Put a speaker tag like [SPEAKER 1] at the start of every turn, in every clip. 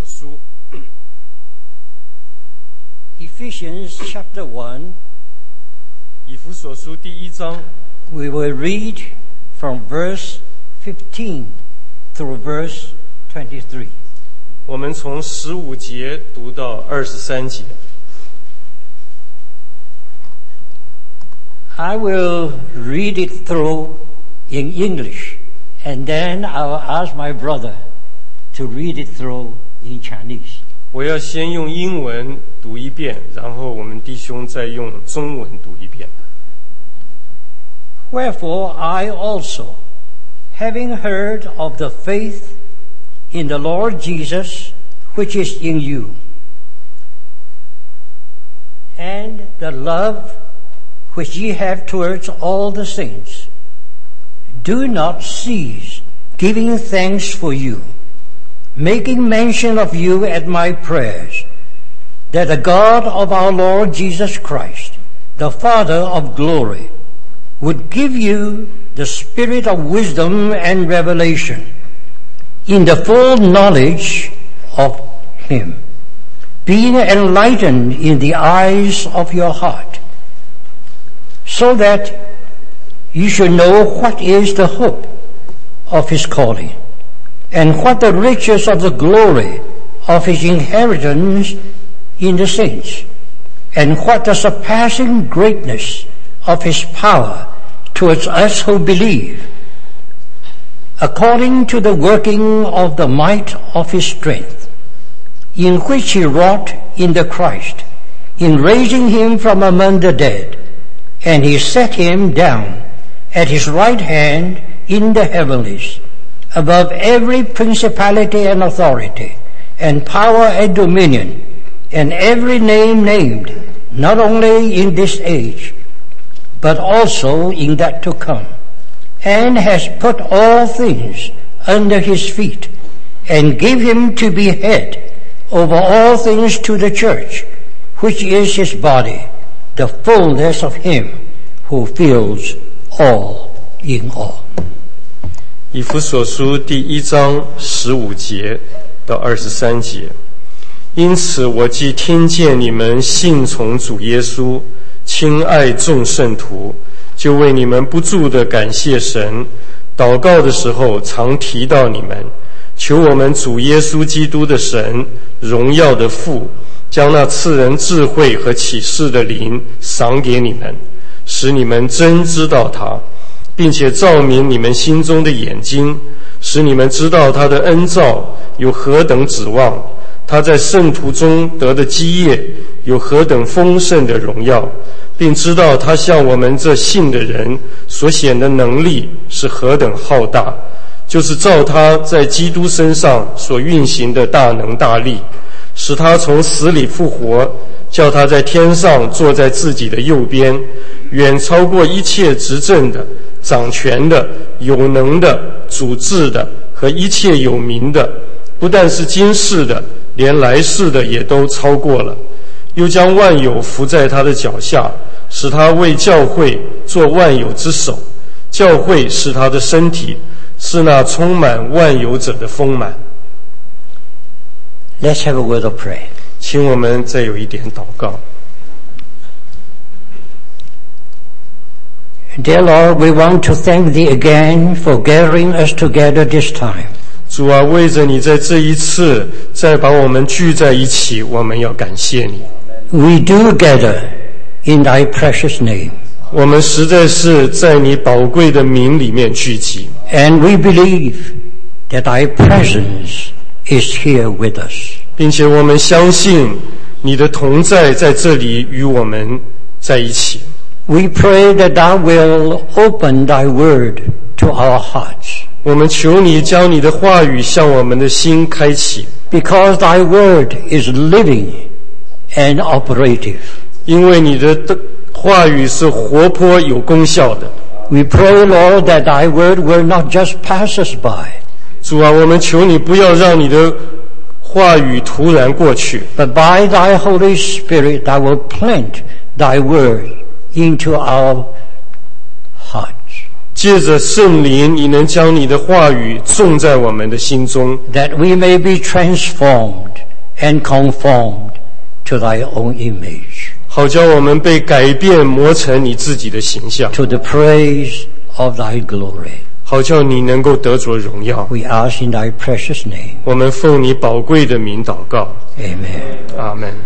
[SPEAKER 1] 书
[SPEAKER 2] Ephesians chapter 1.
[SPEAKER 1] 以弗所书第1章
[SPEAKER 2] We will read from verse 15 through verse 23.
[SPEAKER 1] 我们从15节读到23节。
[SPEAKER 2] I will read it through in English, and then I will ask my brother to read it through in Chinese.
[SPEAKER 1] 我要先用英文读一遍，然后我们弟兄再用中文读一遍。
[SPEAKER 2] Wherefore I also, having heard of the faith in the Lord Jesus which is in you, and the love which ye have towards all the saints, do not cease giving thanks for you, making mention of you at my prayers, that the God of our Lord Jesus Christ, the Father of glory, would give you the spirit of wisdom and revelation in the full knowledge of Him, being enlightened in the eyes of your heart, so that you should know what is the hope of His calling, and what the riches of the glory of His inheritance in the saints, and what the surpassing greatness of His power towards us who believe, according to the working of the might of His strength, in which He wrought in the Christ, in raising Him from among the dead, and He set Him down at His right hand in the heavenlies, above every principality and authority, and power and dominion, and every name named, not only in this age, but also in that to come, and has put all things under His feet, and gave Him to be head over all things to the church, which is His body, the fullness of Him who fills all in all.
[SPEAKER 1] 以弗所书第1章15节到23节。因此我既听见你们信从主耶稣，亲爱众圣徒，就为你们不住地感谢神，祷告的时候常提到你们，求我们主耶稣基督的神，荣耀的父，将那赐人智慧和启示的灵赏给你们，使你们真知道他，并且照明你们心中的眼睛，使你们知道他的恩召有何等指望，他在圣徒中得的基业有何等丰盛的荣耀，并知道他向我们这信的人所显的能力是何等浩大，就是照他在基督身上所运行的大能大力，使他从死里复活，叫他在天上坐在自己的右边，远超过一切执政的、掌权的、有能的、主治的和一切有名的，不但是今世的，连来世的也都超过了，又将万有伏在他的脚下，使他为教会做万有之首。教会是他的身体，是那充满万有者的丰满。
[SPEAKER 2] Let's have a word of prayer.
[SPEAKER 1] 请我们再有一点祷告。
[SPEAKER 2] Dear Lord, we want to thank Thee again for gathering us together this time.
[SPEAKER 1] 主啊，为着你在这一次再把我们聚在一起，我们要感谢你。
[SPEAKER 2] We do gather in Thy precious name.
[SPEAKER 1] 我们实在是在你宝贵的名里面聚集，
[SPEAKER 2] And we believe that Thy presence is here with us.
[SPEAKER 1] 并且我们相信你的同在在这里与我们在一起。
[SPEAKER 2] We pray that Thou will open Thy word to our hearts,
[SPEAKER 1] 我们求你将你的话语向我们的心开启，
[SPEAKER 2] because Thy word is living and operative.
[SPEAKER 1] 因为你的话语是活泼有功效的。
[SPEAKER 2] We pray, Lord, that Thy word will not just pass us by,
[SPEAKER 1] 主啊，我们求你不要让你的话语突然过去，
[SPEAKER 2] but by Thy Holy Spirit Thou will plant Thy word into our hearts.
[SPEAKER 1] 借着圣灵，你能将你的话语种在我们的心中，
[SPEAKER 2] that we may be transformed and conformed to thy own image,
[SPEAKER 1] 好叫我们被改变磨成你自己的形象，
[SPEAKER 2] to the praise of thy glory.
[SPEAKER 1] 好叫你能够得着荣耀。
[SPEAKER 2] We ask in thy precious name.
[SPEAKER 1] 我们奉你宝贵的名祷告，
[SPEAKER 2] Amen.
[SPEAKER 1] 阿们。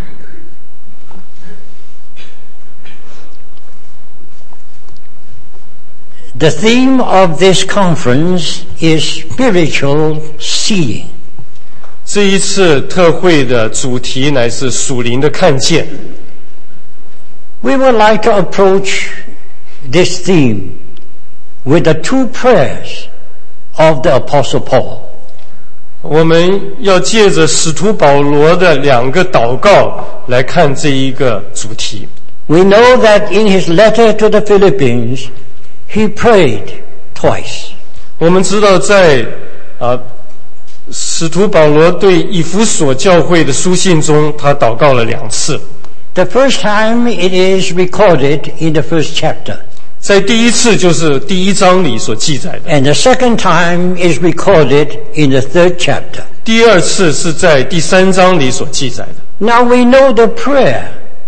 [SPEAKER 2] The theme of this conference is spiritual seeing.
[SPEAKER 1] 这一次特会的主题乃是属灵的看见。
[SPEAKER 2] We would like to approach this theme with the two prayers of the Apostle Paul.
[SPEAKER 1] 我们要借着使徒保罗的2个祷告来看这一个主题。
[SPEAKER 2] We know that in his letter to the Philippines, he prayed twice.
[SPEAKER 1] 我们知道在使徒保罗对以弗所教会的书信中，他祷告了2次。
[SPEAKER 2] The first time it is recorded in the first chapter,
[SPEAKER 1] 在第一次就是第1章里所记载的，
[SPEAKER 2] and the second time is recorded in the third chapter.
[SPEAKER 1] 第2次是在第3章里所记载的。
[SPEAKER 2] Now we know the prayer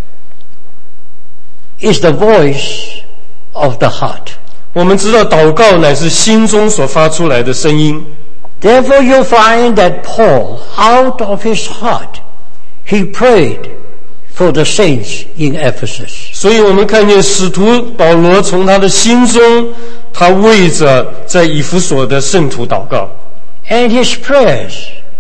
[SPEAKER 2] is the voice of the heart.
[SPEAKER 1] 我们知道祷告乃是心中所发出来的声音，
[SPEAKER 2] Therefore you'll find that Paul, out of his heart, he prayed for the saints in Ephesus.
[SPEAKER 1] 所以我们看见使徒保罗从他的心中，他为着在以弗所的圣徒祷告，
[SPEAKER 2] And his prayers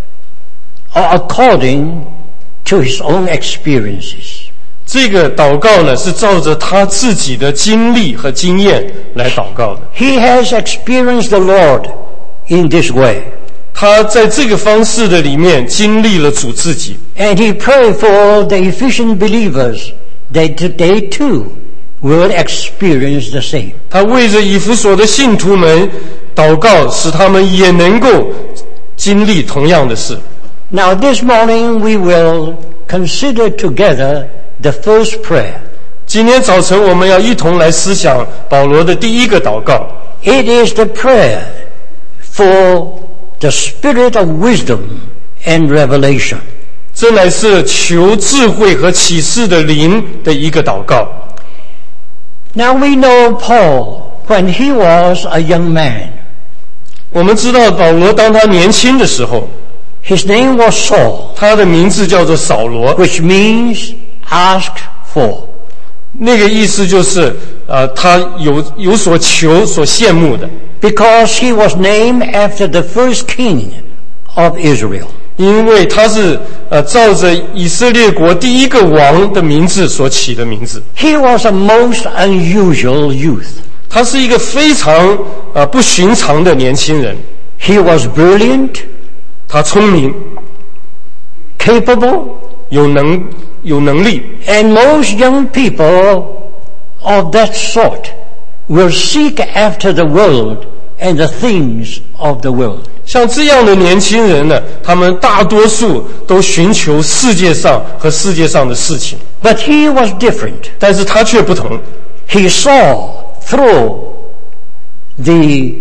[SPEAKER 2] are according to his own experiences.
[SPEAKER 1] 这个祷告呢是照着他自己的经历和经验来祷告的。
[SPEAKER 2] He has experienced the Lord in this way.
[SPEAKER 1] 他在这个方式的里面经历了主自己，
[SPEAKER 2] And he prayed for the Ephesian believers that they too will experience the same.
[SPEAKER 1] 他为着以弗所的信徒们祷告，使他们也能够经历同样的事。
[SPEAKER 2] Now this morning we will consider together the first prayer.
[SPEAKER 1] 今天早晨我们要一同来思想保罗的第1个祷告，
[SPEAKER 2] It is the prayer for the spirit of wisdom and revelation.
[SPEAKER 1] 这乃是求智慧和启示的灵的一个祷告。
[SPEAKER 2] Now we know Paul when he was a young man.
[SPEAKER 1] 我们知道保罗当他年轻的时候，
[SPEAKER 2] His name was Saul,
[SPEAKER 1] 他的名字叫做扫罗，
[SPEAKER 2] which means asked for.
[SPEAKER 1] 那个意思就是他有所求所羡慕的，
[SPEAKER 2] Because he was named after the first king of Israel.
[SPEAKER 1] 因为他是照着以色列国第1个王的名字所起的名字。
[SPEAKER 2] He was a most unusual youth.
[SPEAKER 1] 他是一个非常不寻常的年轻人，
[SPEAKER 2] He was brilliant,
[SPEAKER 1] 他聪明，
[SPEAKER 2] capable,
[SPEAKER 1] 有能力，
[SPEAKER 2] and most young people of that sort will seek after the world and the things of the world.
[SPEAKER 1] 像这样的年轻人呢，他们大多数都寻求世界上和世界上的事情，
[SPEAKER 2] But he was different.
[SPEAKER 1] 但是他却不同。
[SPEAKER 2] He saw through the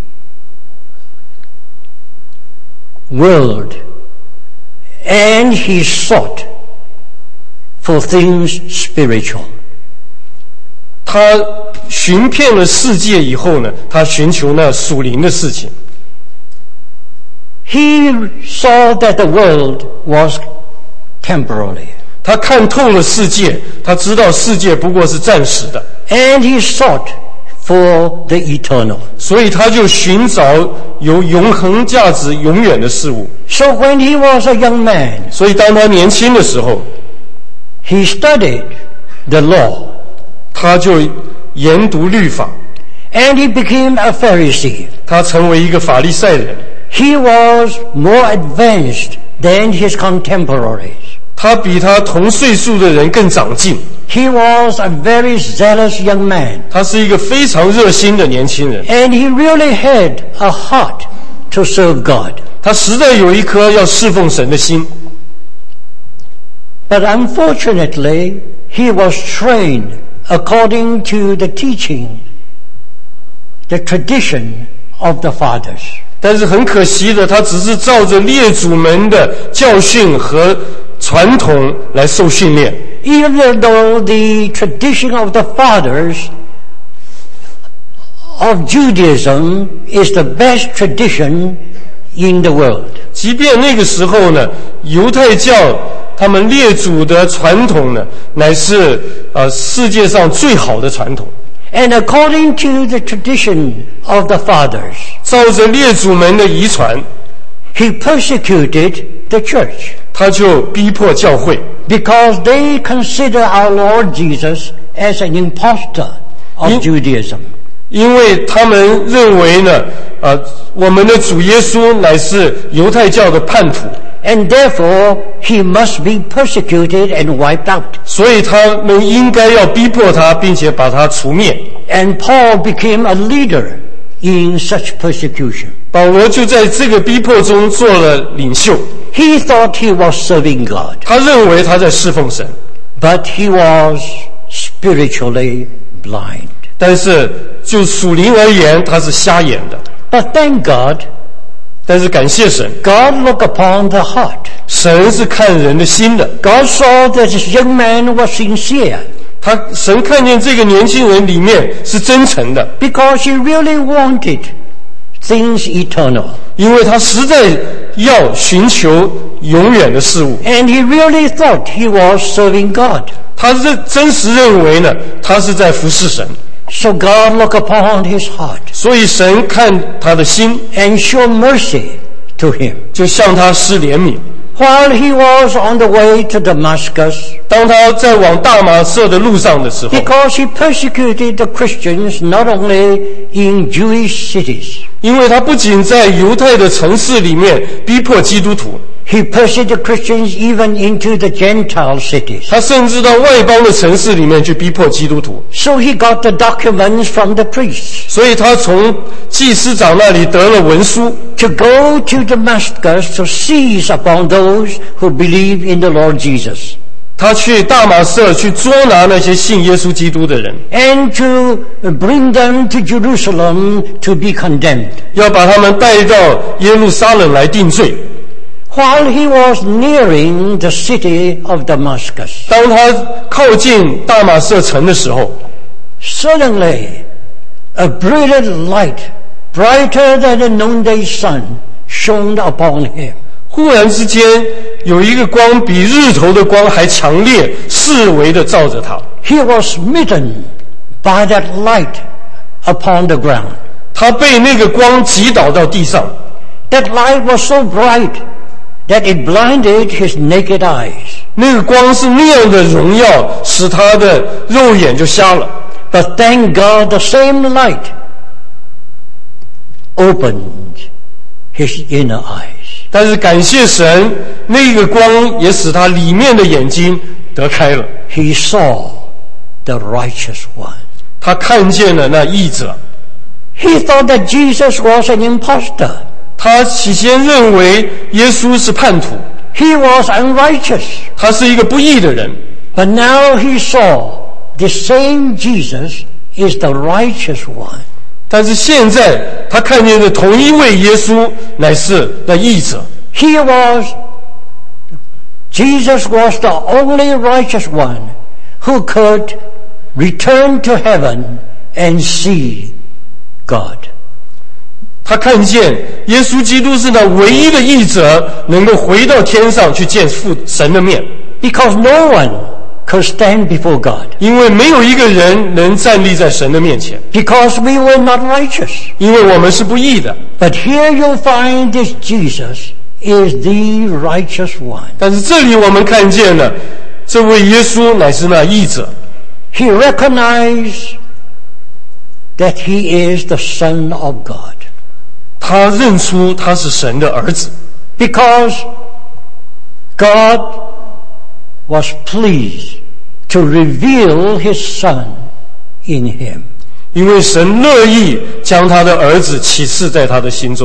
[SPEAKER 2] world and he sought for things spiritual.
[SPEAKER 1] 他寻遍了世界以后呢，他寻求那属灵的事情。
[SPEAKER 2] He saw that the world was temporary.
[SPEAKER 1] 他看透了世界，他知道世界不过是暂时的，
[SPEAKER 2] And he sought for the eternal.
[SPEAKER 1] 所以他就寻找有永恒价值、永远的事物。
[SPEAKER 2] So when he was a young man,
[SPEAKER 1] 所以当他年轻的时候，
[SPEAKER 2] he studied the law.
[SPEAKER 1] 他就研读律法，
[SPEAKER 2] And he became a Pharisee.
[SPEAKER 1] 他成为一个法利赛人。
[SPEAKER 2] He was more advanced than his contemporaries.
[SPEAKER 1] 他比他同岁数的人更长进。
[SPEAKER 2] He was a very zealous young man.
[SPEAKER 1] 他是一个非常热心的年轻人，
[SPEAKER 2] And he really had a heart to serve God.
[SPEAKER 1] 他实在有一颗要侍奉神的心。
[SPEAKER 2] But unfortunately, he was trained according to the teaching the tradition of the fathers.
[SPEAKER 1] 但是很可惜的，他只是照着列祖们的教训和传统来受训练。
[SPEAKER 2] Even though the tradition of the fathers of Judaism is the best tradition in the world.
[SPEAKER 1] 即便那个时候呢，犹太教他们列祖的传统呢，乃是世界上最好的传统。
[SPEAKER 2] And according to the tradition of the fathers,
[SPEAKER 1] 照着列祖们的遗传，
[SPEAKER 2] he persecuted the church
[SPEAKER 1] 他就逼迫教会，
[SPEAKER 2] because they consider our Lord Jesus as an impostor of Judaism.
[SPEAKER 1] 因为他们认为呢，我们的主耶稣乃是犹太教的叛徒，
[SPEAKER 2] And therefore, he must be persecuted and wiped out.
[SPEAKER 1] 所以他们应该要逼迫他，并且把他除灭。
[SPEAKER 2] And Paul became a leader in such persecution.
[SPEAKER 1] 保罗就在这个逼迫中做了领袖。
[SPEAKER 2] He thought he was serving God,
[SPEAKER 1] 他认为他在侍奉神，
[SPEAKER 2] but he was spiritually blind.
[SPEAKER 1] 但是就属灵而言，他是瞎眼的。
[SPEAKER 2] But thank God,
[SPEAKER 1] 但是感谢神，
[SPEAKER 2] God looked upon the heart.
[SPEAKER 1] 神是看人的心的。
[SPEAKER 2] God saw that this young man was sincere,
[SPEAKER 1] 神看见这个年轻人里面是真诚的，
[SPEAKER 2] because he really wanted things eternal.
[SPEAKER 1] 因为他实在要寻求永远的事物。
[SPEAKER 2] And he really thought he was serving God.
[SPEAKER 1] 他真实认为呢，他是在服侍神。
[SPEAKER 2] So God looked upon his heart
[SPEAKER 1] 所以神看他的心，
[SPEAKER 2] and showed mercy to him.
[SPEAKER 1] 就向他施怜悯。
[SPEAKER 2] While he was on the way to Damascus,
[SPEAKER 1] 当他在往大马色的路上的时候，
[SPEAKER 2] because he persecuted the Christians not only in Jewish cities,
[SPEAKER 1] 因为他不仅在犹太的城市里面逼迫基督徒，
[SPEAKER 2] he persecuted Christians even into the Gentile cities.
[SPEAKER 1] 他甚至到外邦的城市里面去逼迫基督徒。
[SPEAKER 2] So he got the documents from the priests
[SPEAKER 1] 所以他从祭司长那里得了文书，
[SPEAKER 2] to go to Damascus to seize upon those who believe in the Lord Jesus,
[SPEAKER 1] 他去大马色去捉拿那些信耶稣基督的人，
[SPEAKER 2] and to bring them to Jerusalem to be condemned.
[SPEAKER 1] 要把他们带到耶路撒冷来定罪。
[SPEAKER 2] While he was nearing the city of Damascus,
[SPEAKER 1] 当他靠近大马色城的时候，
[SPEAKER 2] suddenly a brilliant light, brighter than the noonday sun, shone upon him.
[SPEAKER 1] 忽然之间有一个光比日头的光还强烈，四围的照着他。
[SPEAKER 2] He was smitten by that light upon the ground.
[SPEAKER 1] 他被那个光击倒到地上，
[SPEAKER 2] That light was so bright that it blinded his naked eyes.
[SPEAKER 1] 那个光是那样的荣耀，使他的肉眼就瞎了。
[SPEAKER 2] But thank God, the same light opened his inner eyes.
[SPEAKER 1] 但是感谢神，那个光也使他里面的眼睛得开了。
[SPEAKER 2] He saw the righteous one.
[SPEAKER 1] 他看见了那义者。
[SPEAKER 2] He thought that Jesus was an impostor.
[SPEAKER 1] 他起先认为耶稣是叛徒，
[SPEAKER 2] He was unrighteous.
[SPEAKER 1] 他是一个不义的人。
[SPEAKER 2] But now he saw the same Jesus is the righteous one.
[SPEAKER 1] 但是现在他看见的同一位耶稣乃是那义者。
[SPEAKER 2] Jesus was the only righteous one who could return to heaven and see God.
[SPEAKER 1] 他看见耶稣基督是那唯一的义者，能够回到天上去见父神的面。
[SPEAKER 2] Because no one could stand before God.
[SPEAKER 1] 因为没有一个人能站立在神的面前，
[SPEAKER 2] Because we were not righteous.
[SPEAKER 1] 因为我们是不义的。
[SPEAKER 2] But here you'll find this Jesus is the righteous one.
[SPEAKER 1] 但是这里我们看见了，这位耶稣乃是那义者。
[SPEAKER 2] He recognized that he is the Son of God.
[SPEAKER 1] 他认出他是神的儿子，
[SPEAKER 2] Because God was pleased to reveal his Son in him.
[SPEAKER 1] 因为神乐意将他的儿子启示在他的心中。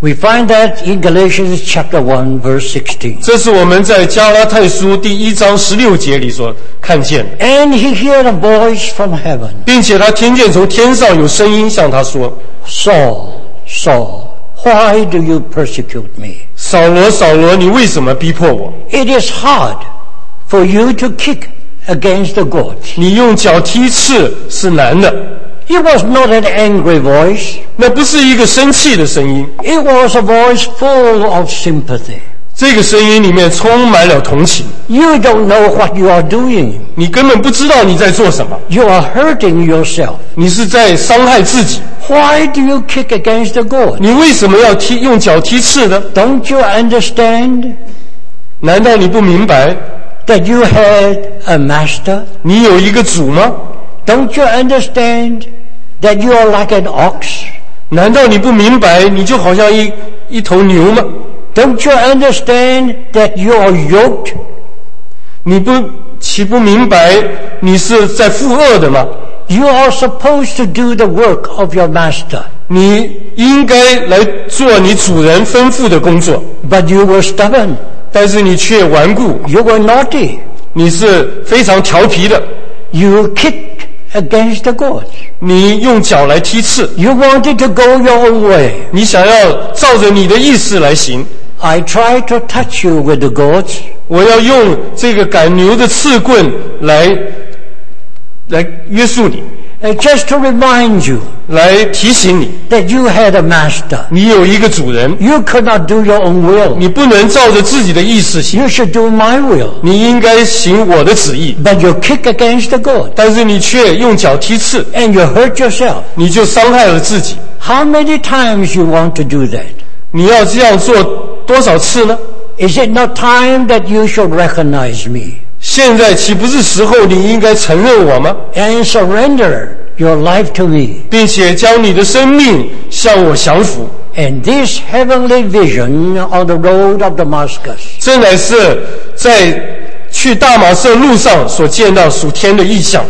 [SPEAKER 2] We find that in Galatians chapter 1, verse 16.
[SPEAKER 1] 这是我们在加拉太书第1章16节里所看见的。
[SPEAKER 2] And he heard a voice from heaven.
[SPEAKER 1] 并且他听见从天上有声音向他说
[SPEAKER 2] Saul, Saul, why do you persecute me?
[SPEAKER 1] 扫罗，扫罗，你为什么逼迫我？
[SPEAKER 2] It is hard for you to kick against the goads.
[SPEAKER 1] 你用脚踢刺是难的。
[SPEAKER 2] It was not an angry voice.
[SPEAKER 1] 那不是一个生气的声音，
[SPEAKER 2] It was a voice full of sympathy.
[SPEAKER 1] 这个声音里面充满了同情。
[SPEAKER 2] You don't know what you are doing.
[SPEAKER 1] 你根本不知道你在做什么，
[SPEAKER 2] You are hurting yourself.
[SPEAKER 1] 你是在伤害自己。
[SPEAKER 2] Why do you kick against the goads?
[SPEAKER 1] 你为什么要用脚踢刺呢？
[SPEAKER 2] Don't you understand
[SPEAKER 1] 难道你不明白
[SPEAKER 2] that you had a master?
[SPEAKER 1] 你有一个主吗？
[SPEAKER 2] Don't you understand that you are like an ox?
[SPEAKER 1] 难道你不明白你就好像一头牛吗？
[SPEAKER 2] Don't you understand that you are yoked?
[SPEAKER 1] 你岂不明白你是在负恶的吗？
[SPEAKER 2] You are supposed to do the work of your master.
[SPEAKER 1] 你应该来做你主人吩咐的工作，
[SPEAKER 2] But you were stubborn.
[SPEAKER 1] 但是你却顽固，
[SPEAKER 2] You were naughty.
[SPEAKER 1] 你是非常调皮的，
[SPEAKER 2] You kicked against the goads.
[SPEAKER 1] 你用脚来踢刺，
[SPEAKER 2] You wanted to go your own way.
[SPEAKER 1] 你想要照着你的意思来行。
[SPEAKER 2] I tried to touch you with the goads.
[SPEAKER 1] 我要用这个赶牛的刺棍来约束你，
[SPEAKER 2] Just to remind you
[SPEAKER 1] 来提醒你，
[SPEAKER 2] that you had a master.
[SPEAKER 1] 你有一个主人，
[SPEAKER 2] You could not do your own will.
[SPEAKER 1] 你不能照着自己的意思行，
[SPEAKER 2] You should do my will.
[SPEAKER 1] 你应该行我的旨意，
[SPEAKER 2] But you kick against the goad.
[SPEAKER 1] 但是你却用脚踢刺，
[SPEAKER 2] And you hurt yourself.
[SPEAKER 1] 你就伤害了自己。
[SPEAKER 2] How many times you want to do that?
[SPEAKER 1] 你要这样做多少次呢？
[SPEAKER 2] Is it not time that you should recognize me
[SPEAKER 1] 现在岂不是时候你应该承认我吗？
[SPEAKER 2] and surrender your life to me?
[SPEAKER 1] 并且将你的生命向我降服。
[SPEAKER 2] And this heavenly vision on the road of Damascus
[SPEAKER 1] 这乃是在去大马色路上所见到属天的异象，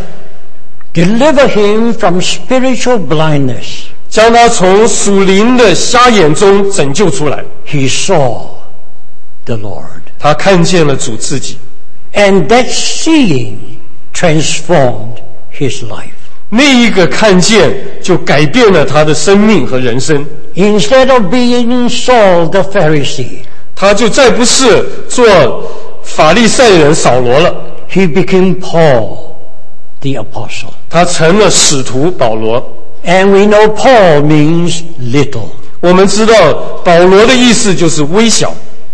[SPEAKER 2] deliver him from spiritual blindness.
[SPEAKER 1] 将他从属灵的瞎眼中拯救出来。
[SPEAKER 2] He saw the Lord.
[SPEAKER 1] 他看见了主自己，
[SPEAKER 2] And that seeing transformed his life.
[SPEAKER 1] 那一个看见就改变了他的生命和人生。
[SPEAKER 2] Instead of being Saul the Pharisee,
[SPEAKER 1] 他就再不是做法利赛人扫罗了，
[SPEAKER 2] he became Paul the apostle.
[SPEAKER 1] 他成了使徒保罗。
[SPEAKER 2] And we know Paul means little.
[SPEAKER 1] 我们知道保罗的意思就是微小。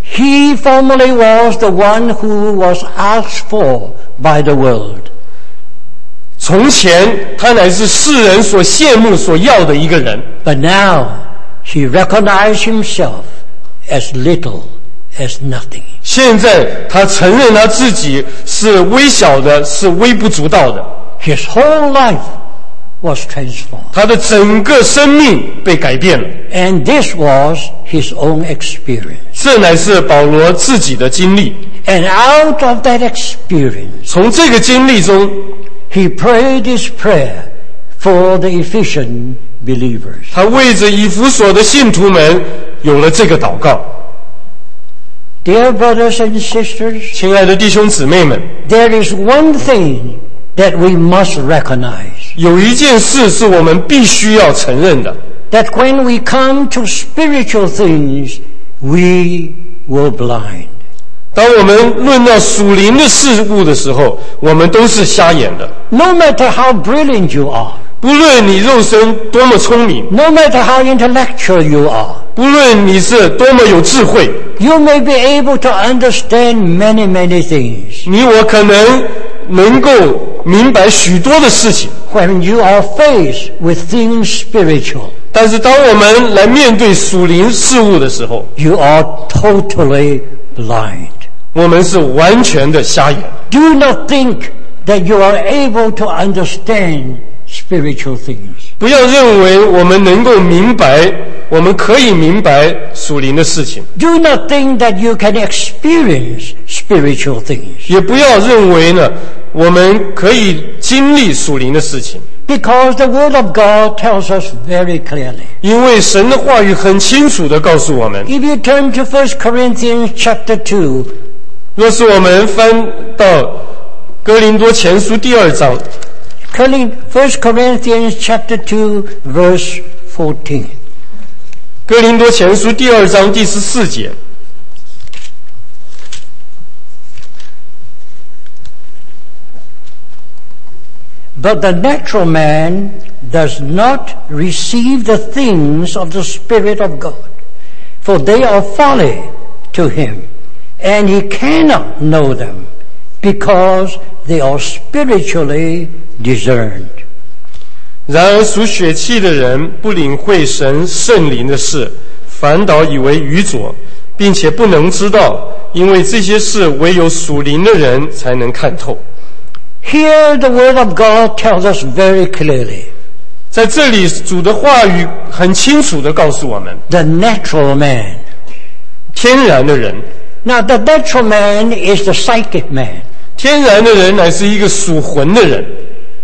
[SPEAKER 2] He formerly was the one who was asked for by the world.
[SPEAKER 1] 从前他乃是世人所羡慕所要的一个人，
[SPEAKER 2] But now he recognized himself as little, as nothing.
[SPEAKER 1] 现在他承认他自己是微小的，是微不足道的。
[SPEAKER 2] His whole life was transformed.
[SPEAKER 1] 他的整个生命被改变了，
[SPEAKER 2] And this was his own experience.
[SPEAKER 1] 这乃是保罗自己的经历。
[SPEAKER 2] And out of that experience,
[SPEAKER 1] 从这个经历中，
[SPEAKER 2] he prayed this prayer for the Ephesian believers.
[SPEAKER 1] 他为着以弗所的信徒们有了这个祷告。
[SPEAKER 2] Dear brothers and sisters,
[SPEAKER 1] 亲爱的弟兄姊妹们，
[SPEAKER 2] there is one thing that we must recognize.
[SPEAKER 1] 有一件事是我们必须要承认的，
[SPEAKER 2] That when we come to spiritual things, we were blind.
[SPEAKER 1] 当我们论到属灵的事物的时候，我们都是瞎眼的。
[SPEAKER 2] No matter how brilliant you are,
[SPEAKER 1] 不论你肉身多么聪明，
[SPEAKER 2] no matter how intellectual you are,
[SPEAKER 1] 不论你是多么有智慧，
[SPEAKER 2] you may be able to understand many, many things.
[SPEAKER 1] 你我可能够明白许多的事情。
[SPEAKER 2] When you are faced with things spiritual,
[SPEAKER 1] 但是当我们来面对属灵事物的时候，
[SPEAKER 2] you are totally blind.
[SPEAKER 1] 我们是完全的瞎眼。
[SPEAKER 2] Do not think that you are able to understand spiritual things.
[SPEAKER 1] 不要认为我们能够明白我们可以明白属灵的事情，
[SPEAKER 2] Do not think that you can experience spiritual things.
[SPEAKER 1] 也不要认为呢，我们可以经历属灵的事情，
[SPEAKER 2] Because the Word of God tells us very clearly.
[SPEAKER 1] 因为神的话语很清楚地告诉我们。
[SPEAKER 2] If you turn to 1 Corinthians chapter 2,
[SPEAKER 1] 若是我们翻到哥林多前书第2章，
[SPEAKER 2] 1 Corinthians chapter 2, verse 14.
[SPEAKER 1] 哥林多前书第2章第14节，
[SPEAKER 2] But the natural man does not receive the things of the Spirit of God, for they are folly to him, and he cannot know them, because they are spiritually discerned.
[SPEAKER 1] 然而属血气的人不领会神圣灵的事，反倒以为愚拙，并且不能知道，因为这些事唯有属灵的人才能看透。
[SPEAKER 2] Here the Word of God tells us very clearly,
[SPEAKER 1] 在这里，主的话语很清楚地告诉我们，
[SPEAKER 2] the natural man.
[SPEAKER 1] 天然的人，
[SPEAKER 2] Now the natural man is the psychic man.
[SPEAKER 1] 天然的人乃是一个属魂的人。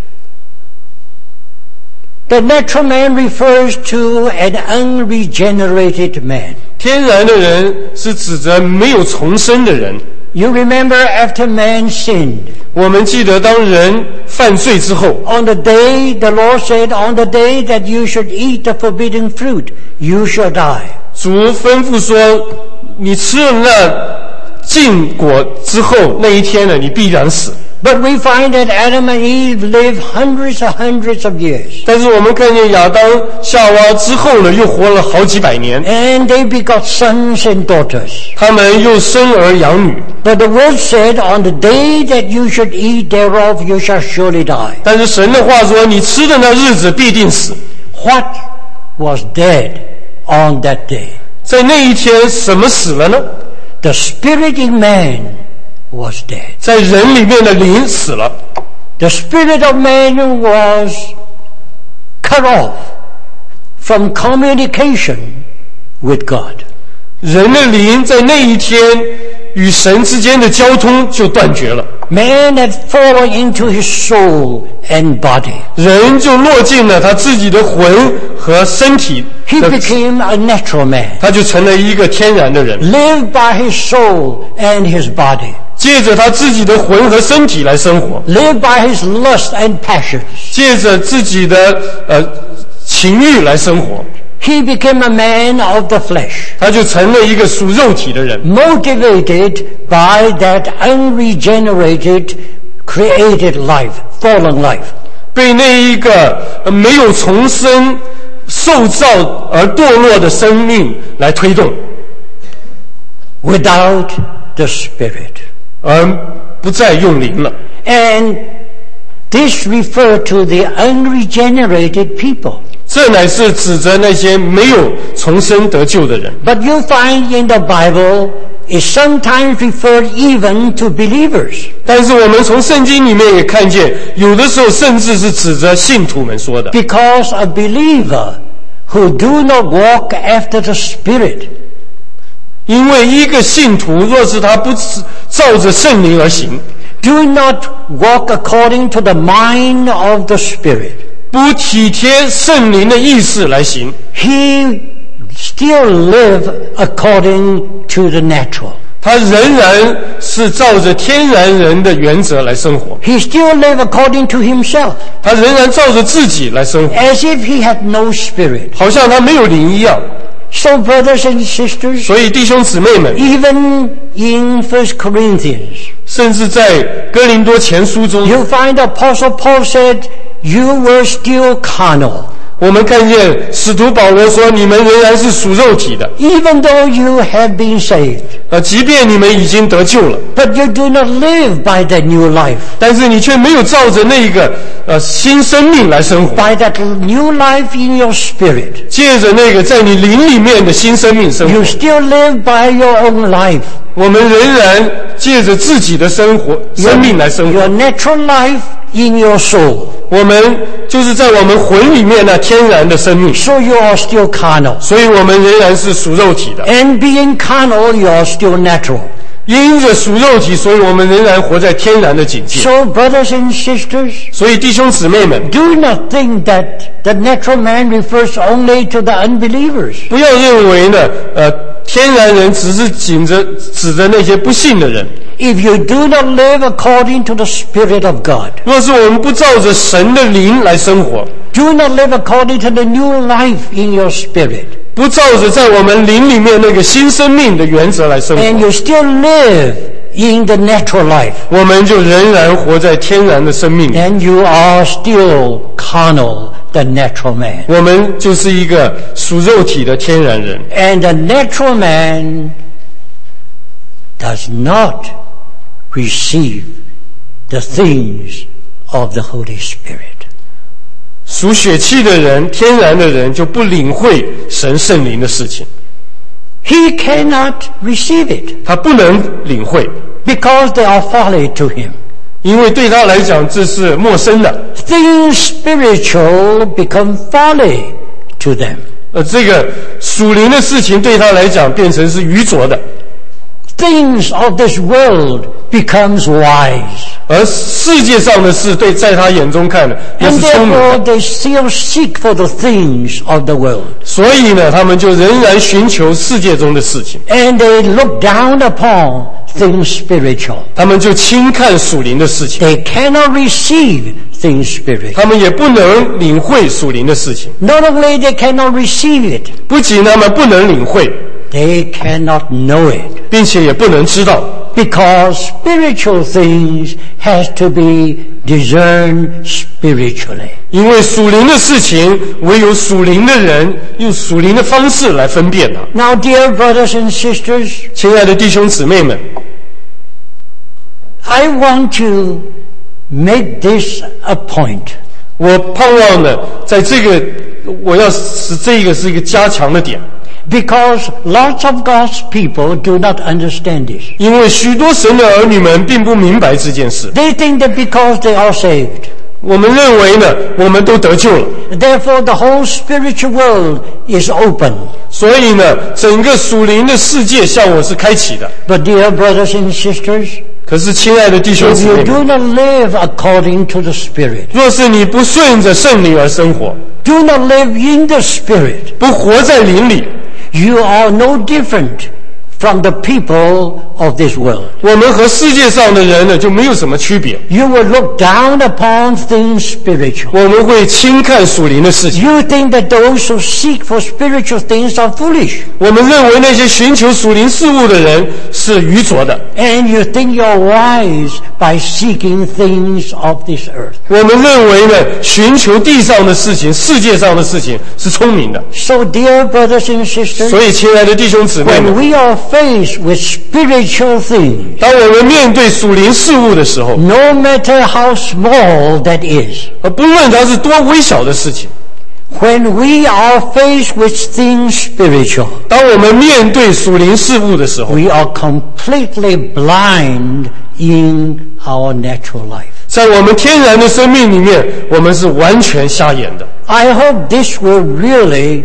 [SPEAKER 2] The natural man refers to an unregenerated man.
[SPEAKER 1] 天然的人是指着没有重生的人。
[SPEAKER 2] You remember after man sinned,
[SPEAKER 1] 我们记得，当人犯罪之后，
[SPEAKER 2] on the day, the Lord said, on the day that you should eat the forbidden fruit, you shall die.
[SPEAKER 1] 主吩咐说，你吃了那禁果之后，那一天呢，你必然死。
[SPEAKER 2] But we find that Adam and Eve lived hundreds of years.
[SPEAKER 1] 但是我们看见亚当、夏娃之后呢，又活了好几百年，
[SPEAKER 2] And they begot sons and daughters.
[SPEAKER 1] 他们又生儿养女。
[SPEAKER 2] But the word said, on the day that you should eat thereof, you shall surely die.
[SPEAKER 1] 但是神的话说，你吃的那日子必定死。
[SPEAKER 2] What was dead on that day?
[SPEAKER 1] 在那一天，什么死了呢？
[SPEAKER 2] The spirit in man was dead.
[SPEAKER 1] 在人里面的灵死了。
[SPEAKER 2] The spirit of man was cut off from communication with God.
[SPEAKER 1] 人的灵在那一天与神之间的交通就断绝了，
[SPEAKER 2] Man had fallen into his soul and body.
[SPEAKER 1] 人就落进了他自己的魂和身体
[SPEAKER 2] He
[SPEAKER 1] 的，
[SPEAKER 2] became a natural man,
[SPEAKER 1] 他就成了一个天然的人，
[SPEAKER 2] lived by his soul and his body,
[SPEAKER 1] 借着他自己的魂和身体来生活，
[SPEAKER 2] lived by his lust and passions.
[SPEAKER 1] 借着自己的情欲来生活，
[SPEAKER 2] He became a man of the flesh,
[SPEAKER 1] 他就成了一个属肉体的人，
[SPEAKER 2] motivated by that unregenerated, created life, fallen life.
[SPEAKER 1] 被那一个没有重生、受造而堕落的生命来推动，
[SPEAKER 2] Without the Spirit.
[SPEAKER 1] 而不再用灵了。
[SPEAKER 2] And this referred to the unregenerated people.
[SPEAKER 1] 这乃是指着那些没有重生得救的人。
[SPEAKER 2] But you find in the Bible, it sometimes referred even to believers.
[SPEAKER 1] 但是我们从圣经里面也看见，有的时候甚至是指着信徒们说的。
[SPEAKER 2] Because a believer who do not walk after the Spirit,
[SPEAKER 1] 因为一个信徒若是他不照着圣灵而行，
[SPEAKER 2] do not walk according to the mind of the Spirit,
[SPEAKER 1] 不体贴圣灵的意识来行，
[SPEAKER 2] he still live according to the natural.
[SPEAKER 1] 他仍然是照着天然人的原则来生活，
[SPEAKER 2] He still live according to himself,
[SPEAKER 1] 他仍然照着自己来生活，
[SPEAKER 2] as if he had no spirit.
[SPEAKER 1] 好像他没有灵一样。
[SPEAKER 2] So brothers and sisters,
[SPEAKER 1] 所以弟兄姊妹们，
[SPEAKER 2] even in 1 Corinthians,
[SPEAKER 1] 甚至在哥林多前书中，
[SPEAKER 2] you find Apostle Paul said, you were still carnal.
[SPEAKER 1] 我们看见使徒保罗说，你们仍然是属肉体的，
[SPEAKER 2] Even though you have been saved,
[SPEAKER 1] 即便你们已经得救了，
[SPEAKER 2] but you do not live by that new life.
[SPEAKER 1] 但是你却没有照着那个新生命来生活，
[SPEAKER 2] By that new life in your spirit.
[SPEAKER 1] 借着那个在你灵里面的新生命生
[SPEAKER 2] You
[SPEAKER 1] 活。
[SPEAKER 2] still live by your own life.
[SPEAKER 1] 我们仍然借着自己的生命来生活。
[SPEAKER 2] Your natural life in your soul.
[SPEAKER 1] 我们就是在我们魂里面那天然的生命，
[SPEAKER 2] So you are still carnal.
[SPEAKER 1] 所以我们仍然是属肉体的。
[SPEAKER 2] And being carnal, you are still natural.
[SPEAKER 1] 因着属肉体，所以我们仍然活在天然的境界。
[SPEAKER 2] So brothers and sisters,
[SPEAKER 1] 所以弟兄姊妹们，
[SPEAKER 2] do not think that the natural man refers only to the unbelievers.
[SPEAKER 1] 不要认为呢，天然人只是指着那些不信的人。
[SPEAKER 2] If you do not live according to the Spirit of God,
[SPEAKER 1] 若是我们不照着神的灵来生活，
[SPEAKER 2] do not live according to the new life in your spirit,
[SPEAKER 1] 不照着在我们灵里面那个新生命的原则来生
[SPEAKER 2] and
[SPEAKER 1] 活，
[SPEAKER 2] you still live in the natural life,
[SPEAKER 1] 我们就仍然活在天然的生命里。
[SPEAKER 2] then you are still carnal, the natural man.
[SPEAKER 1] 我们就是一个属肉体的天然人。
[SPEAKER 2] And the natural man does not receive the things of the Holy Spirit.
[SPEAKER 1] 属血气的人，天然的人就不领会神圣灵的事情，
[SPEAKER 2] He cannot receive it
[SPEAKER 1] 他不能领会，
[SPEAKER 2] because they are folly to him.
[SPEAKER 1] 因为对他来讲这是陌生的。
[SPEAKER 2] Things spiritual become folly to them.
[SPEAKER 1] 这个属灵的事情对他来讲变成是愚拙的，
[SPEAKER 2] Things of this world becomes wise.
[SPEAKER 1] 而世界上的事在他眼中看的那
[SPEAKER 2] And
[SPEAKER 1] 是聪明
[SPEAKER 2] therefore
[SPEAKER 1] 的。
[SPEAKER 2] they still seek for the things of the world.
[SPEAKER 1] 所以呢，他们就仍然寻求世界中的事情，
[SPEAKER 2] And they look down upon things spiritual.
[SPEAKER 1] 他们就轻看属灵的事情，
[SPEAKER 2] They cannot receive things spiritual.
[SPEAKER 1] 他们也不能领会属灵的事情。
[SPEAKER 2] Not only they cannot receive it,
[SPEAKER 1] 不仅他们不能领会，
[SPEAKER 2] they cannot know it.
[SPEAKER 1] 并且也不能知道，
[SPEAKER 2] Because spiritual things has to be discerned spiritually.
[SPEAKER 1] 因为属灵的事情唯有属灵的人用属灵的方式来分辨它。
[SPEAKER 2] Now, dear brothers and sisters,
[SPEAKER 1] 亲爱的弟兄姊妹们，
[SPEAKER 2] I want to make this a point.
[SPEAKER 1] 我盼望呢，在这个我要使这个是一个加强的点，
[SPEAKER 2] Because lots of God's people do not understand this.
[SPEAKER 1] 因为许多神的儿女们并不明白这件事。
[SPEAKER 2] They think that because they are saved,
[SPEAKER 1] 我们认为呢，我们都得救了，
[SPEAKER 2] therefore the whole spiritual world is open.
[SPEAKER 1] 所以呢，整个属灵的世界向我是开启的。
[SPEAKER 2] But dear brothers and sisters,
[SPEAKER 1] 可是，亲爱的弟兄
[SPEAKER 2] if
[SPEAKER 1] 姊
[SPEAKER 2] you
[SPEAKER 1] 妹们，
[SPEAKER 2] do not live according to the Spirit,
[SPEAKER 1] 若是你不顺着圣灵而生活，
[SPEAKER 2] do not live in the Spirit,
[SPEAKER 1] 不活在灵里，
[SPEAKER 2] you are no different from the people of this world.
[SPEAKER 1] 我们和世界上的人呢就没有什么区别。
[SPEAKER 2] You will look down upon things spiritual.
[SPEAKER 1] 我们会轻看属灵的事情，
[SPEAKER 2] You think that those who seek for spiritual things are foolish.
[SPEAKER 1] 我们认为那些寻求属灵事物的人是愚拙的，
[SPEAKER 2] And you think you're wise by seeking things of this earth.
[SPEAKER 1] 我们认为呢，寻求地上的事情、世界上的事情是聪明的。
[SPEAKER 2] So, dear brothers and sisters,
[SPEAKER 1] 所以，亲爱的弟兄姊妹
[SPEAKER 2] when
[SPEAKER 1] 们，
[SPEAKER 2] we are faced with spiritual things,
[SPEAKER 1] 当我们面对属灵事物的时候，
[SPEAKER 2] no matter how small that is,
[SPEAKER 1] 不论它是多微小的事情，
[SPEAKER 2] when we are faced with things spiritual,
[SPEAKER 1] 当我们面对属灵事物的时候，
[SPEAKER 2] we are completely blind in our natural life.
[SPEAKER 1] 在我们天然的生命里面，我们是完全瞎眼的。
[SPEAKER 2] I hope this will really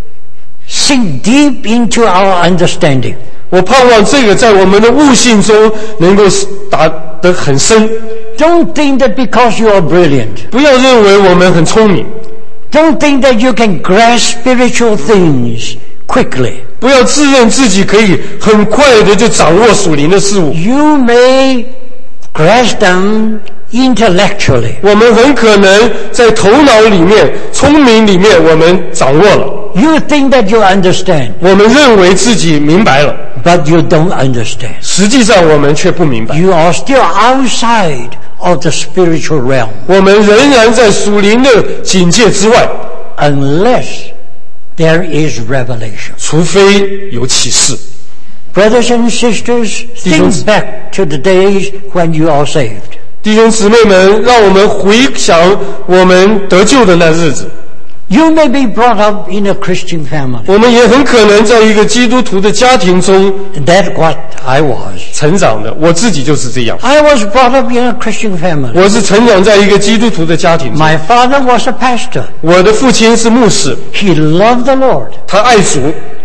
[SPEAKER 2] sink deep into our understanding.
[SPEAKER 1] 我盼望这个在我们的悟性中能够打得很深。
[SPEAKER 2] Don't think that because you are brilliant,
[SPEAKER 1] 不要认为我们很聪明，
[SPEAKER 2] don't think that you can grasp spiritual things quickly.
[SPEAKER 1] 不要自认自己可以很快的就掌握属灵的事物。
[SPEAKER 2] You may grasp them intellectually.
[SPEAKER 1] 我们很可能在头脑里面、聪明里面，我们掌握了。
[SPEAKER 2] You think that you understand,
[SPEAKER 1] 我们认为自己明白了，
[SPEAKER 2] but you don't understand.
[SPEAKER 1] 实际上我们却不明白。
[SPEAKER 2] You are still outside of the spiritual realm
[SPEAKER 1] 我们仍然在属灵的境界之外，
[SPEAKER 2] unless there is revelation.
[SPEAKER 1] 除非有启示。
[SPEAKER 2] Brothers and sisters, think back to the days when you are saved.
[SPEAKER 1] 弟兄姊妹们，让我们回想我们得救的那日子。
[SPEAKER 2] You may be brought up in a Christian family.
[SPEAKER 1] 我们也很可能在一个基督徒的家庭中
[SPEAKER 2] That's what I was.
[SPEAKER 1] 成长的，我自己就是这样。
[SPEAKER 2] I was brought up in a Christian family.
[SPEAKER 1] 我是成长在一个基督徒的家庭中。
[SPEAKER 2] My father was a pastor.
[SPEAKER 1] 我的父亲是牧师，
[SPEAKER 2] He loved the Lord.
[SPEAKER 1] 他爱主。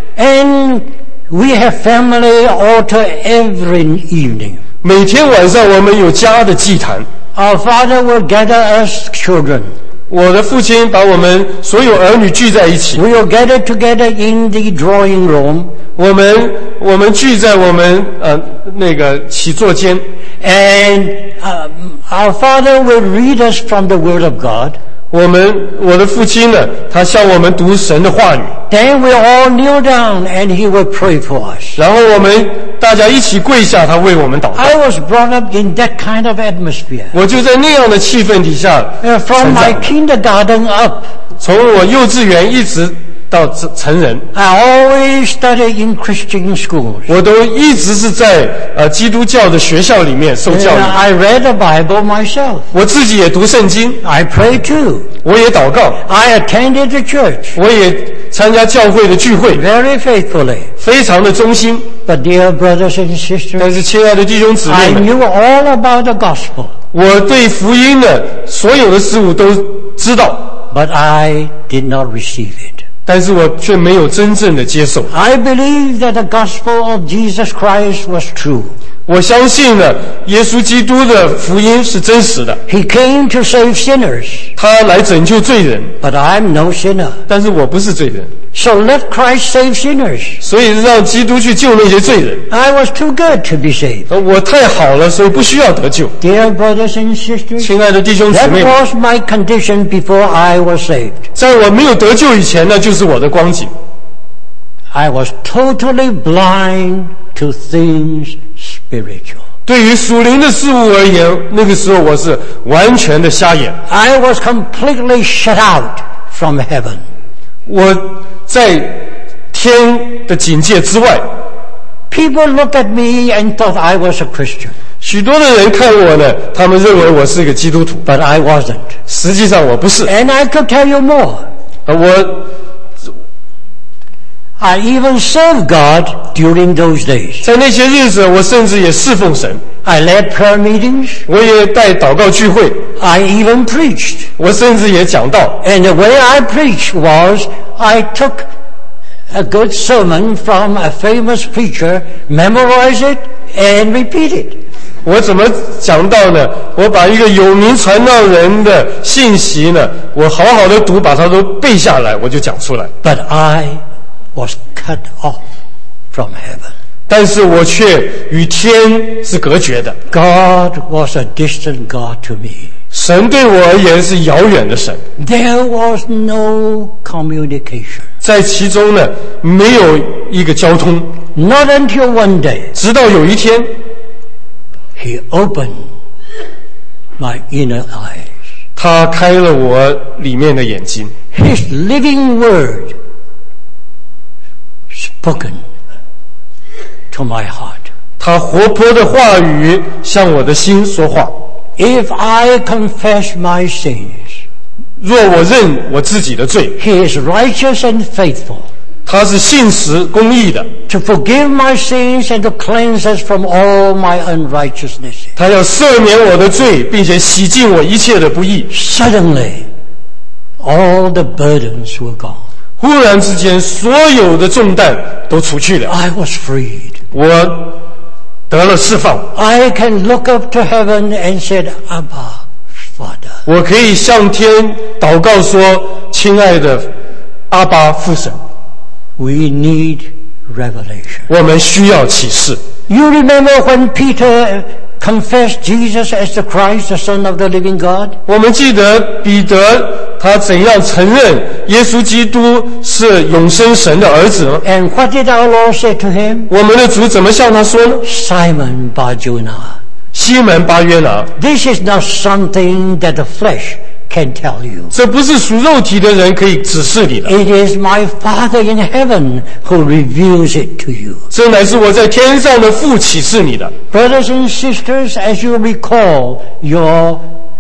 [SPEAKER 2] And we have family altar every evening.
[SPEAKER 1] 每天晚上我们有家的祭坛。
[SPEAKER 2] Our father will gather us children.
[SPEAKER 1] 我的父亲把我们所有儿女聚在一起。
[SPEAKER 2] We will gather together in the drawing room.
[SPEAKER 1] 我们聚在我们那个起坐间。
[SPEAKER 2] And our father will read us from the Word of God.
[SPEAKER 1] 我的父亲呢，他向我们读神的话语。
[SPEAKER 2] Then we all kneel down and he will pray for us.
[SPEAKER 1] 然后我们大家一起跪下，他为我们祷告。
[SPEAKER 2] I was brought up in that kind of atmosphere.
[SPEAKER 1] 我就在那样的气氛底下
[SPEAKER 2] From
[SPEAKER 1] 成
[SPEAKER 2] my
[SPEAKER 1] 长，
[SPEAKER 2] kindergarten up,
[SPEAKER 1] 从我幼稚园一直到成人，
[SPEAKER 2] I always studied in Christian schools.
[SPEAKER 1] 我都一直是在基督教的学校里面受
[SPEAKER 2] And
[SPEAKER 1] 教育。
[SPEAKER 2] I read the Bible myself.
[SPEAKER 1] 我自己也读圣经，
[SPEAKER 2] I prayed too.
[SPEAKER 1] 我也祷告，
[SPEAKER 2] I attended the church
[SPEAKER 1] 我也参加教会的聚会，
[SPEAKER 2] very faithfully.
[SPEAKER 1] 非常的忠心。
[SPEAKER 2] But dear brothers and
[SPEAKER 1] 但
[SPEAKER 2] sisters,
[SPEAKER 1] 是，亲爱的弟兄姊妹
[SPEAKER 2] I
[SPEAKER 1] 们，
[SPEAKER 2] knew all about the gospel,
[SPEAKER 1] 我对福音的所有的事物都知道，
[SPEAKER 2] but I did not receive it.
[SPEAKER 1] 但是我却没有真正的接受。
[SPEAKER 2] I believe that the gospel of Jesus Christ was true.
[SPEAKER 1] 我相信呢，耶稣基督的福音是真实的，
[SPEAKER 2] He came to save sinners,
[SPEAKER 1] 他来拯救罪人，
[SPEAKER 2] but I'm no sinner.
[SPEAKER 1] 但是我不是罪人，
[SPEAKER 2] So let Christ save sinners.
[SPEAKER 1] 所以让基督去救那些罪人。
[SPEAKER 2] I was too good to be saved.
[SPEAKER 1] 我太好了，所以不需要得救。
[SPEAKER 2] Dear brothers and sisters,
[SPEAKER 1] 亲爱的弟兄姊
[SPEAKER 2] that
[SPEAKER 1] 妹们，
[SPEAKER 2] was my condition before I was saved.
[SPEAKER 1] 在我没有得救以前呢，就是我的光景。
[SPEAKER 2] I was totally blind to things spiritual.
[SPEAKER 1] 对于属灵的事物而言，那个时候我是完全的瞎眼。
[SPEAKER 2] I was completely shut out from heaven.
[SPEAKER 1] 我在天的警戒之外。
[SPEAKER 2] People looked at me and thought I was a Christian,
[SPEAKER 1] 许多的人看我呢，他们认为我是一个基督徒，
[SPEAKER 2] but I wasn't.
[SPEAKER 1] 实际上我不是。
[SPEAKER 2] And I could tell you more. I even served God during those days.
[SPEAKER 1] 在那些日子，我甚至也侍奉神，
[SPEAKER 2] I led prayer meetings.
[SPEAKER 1] 我也带祷告聚会，
[SPEAKER 2] I even preached.
[SPEAKER 1] 我甚至也讲道。
[SPEAKER 2] And the way I preached was I took a good sermon from a famous preacher, memorized it, and repeat it.
[SPEAKER 1] 我怎么讲道呢？我把一个有名传道人的信息呢，我好好的读，把它都背下来，我就讲出来。
[SPEAKER 2] But I was cut off from heaven.
[SPEAKER 1] 但是我却与天是隔绝的。
[SPEAKER 2] God was a distant God to me.
[SPEAKER 1] 神对我而言是遥远的神，
[SPEAKER 2] There was no communication.
[SPEAKER 1] 在其中呢，没有一个交通。
[SPEAKER 2] Not until one day
[SPEAKER 1] 直到有一天，
[SPEAKER 2] He opened my inner eyes.
[SPEAKER 1] 他开了我里面的眼睛，
[SPEAKER 2] His living word spoken to my heart.
[SPEAKER 1] 他活泼的话语向我的心说话。
[SPEAKER 2] If I confess my sins,
[SPEAKER 1] 若我认我自己的罪，
[SPEAKER 2] He is righteous and faithful
[SPEAKER 1] 他是信实公义的，
[SPEAKER 2] to forgive my sins and to cleanse us from all my unrighteousness.
[SPEAKER 1] 他要赦免我的罪，并且洗净我一切的不义。
[SPEAKER 2] Suddenly, all the burdens were gone.
[SPEAKER 1] 忽然之间，所有的重担都除去了，
[SPEAKER 2] I was freed.
[SPEAKER 1] 我得了释放。
[SPEAKER 2] I can look up to heaven and said, Abba, Father.
[SPEAKER 1] 我可以向天祷告说：“亲爱的阿爸父神，
[SPEAKER 2] We need revelation.
[SPEAKER 1] 我们需要启示。
[SPEAKER 2] You remember when Peter confessed Jesus as the Christ, the Son of the living God?
[SPEAKER 1] 我们记得彼得他怎样承认耶稣基督是永生神的儿子吗？
[SPEAKER 2] And what did our Lord say to him?
[SPEAKER 1] 我们的主怎么向他说呢？
[SPEAKER 2] Simon Bar-Jonah,
[SPEAKER 1] 西门巴约拿，
[SPEAKER 2] this is not something that the flesh can tell you.
[SPEAKER 1] 这不是属肉体的人可以指示你的，
[SPEAKER 2] It is my Father in heaven who reveals it to you.
[SPEAKER 1] 这乃是我在天上的父启示你的。
[SPEAKER 2] Brothers and sisters, as you recall your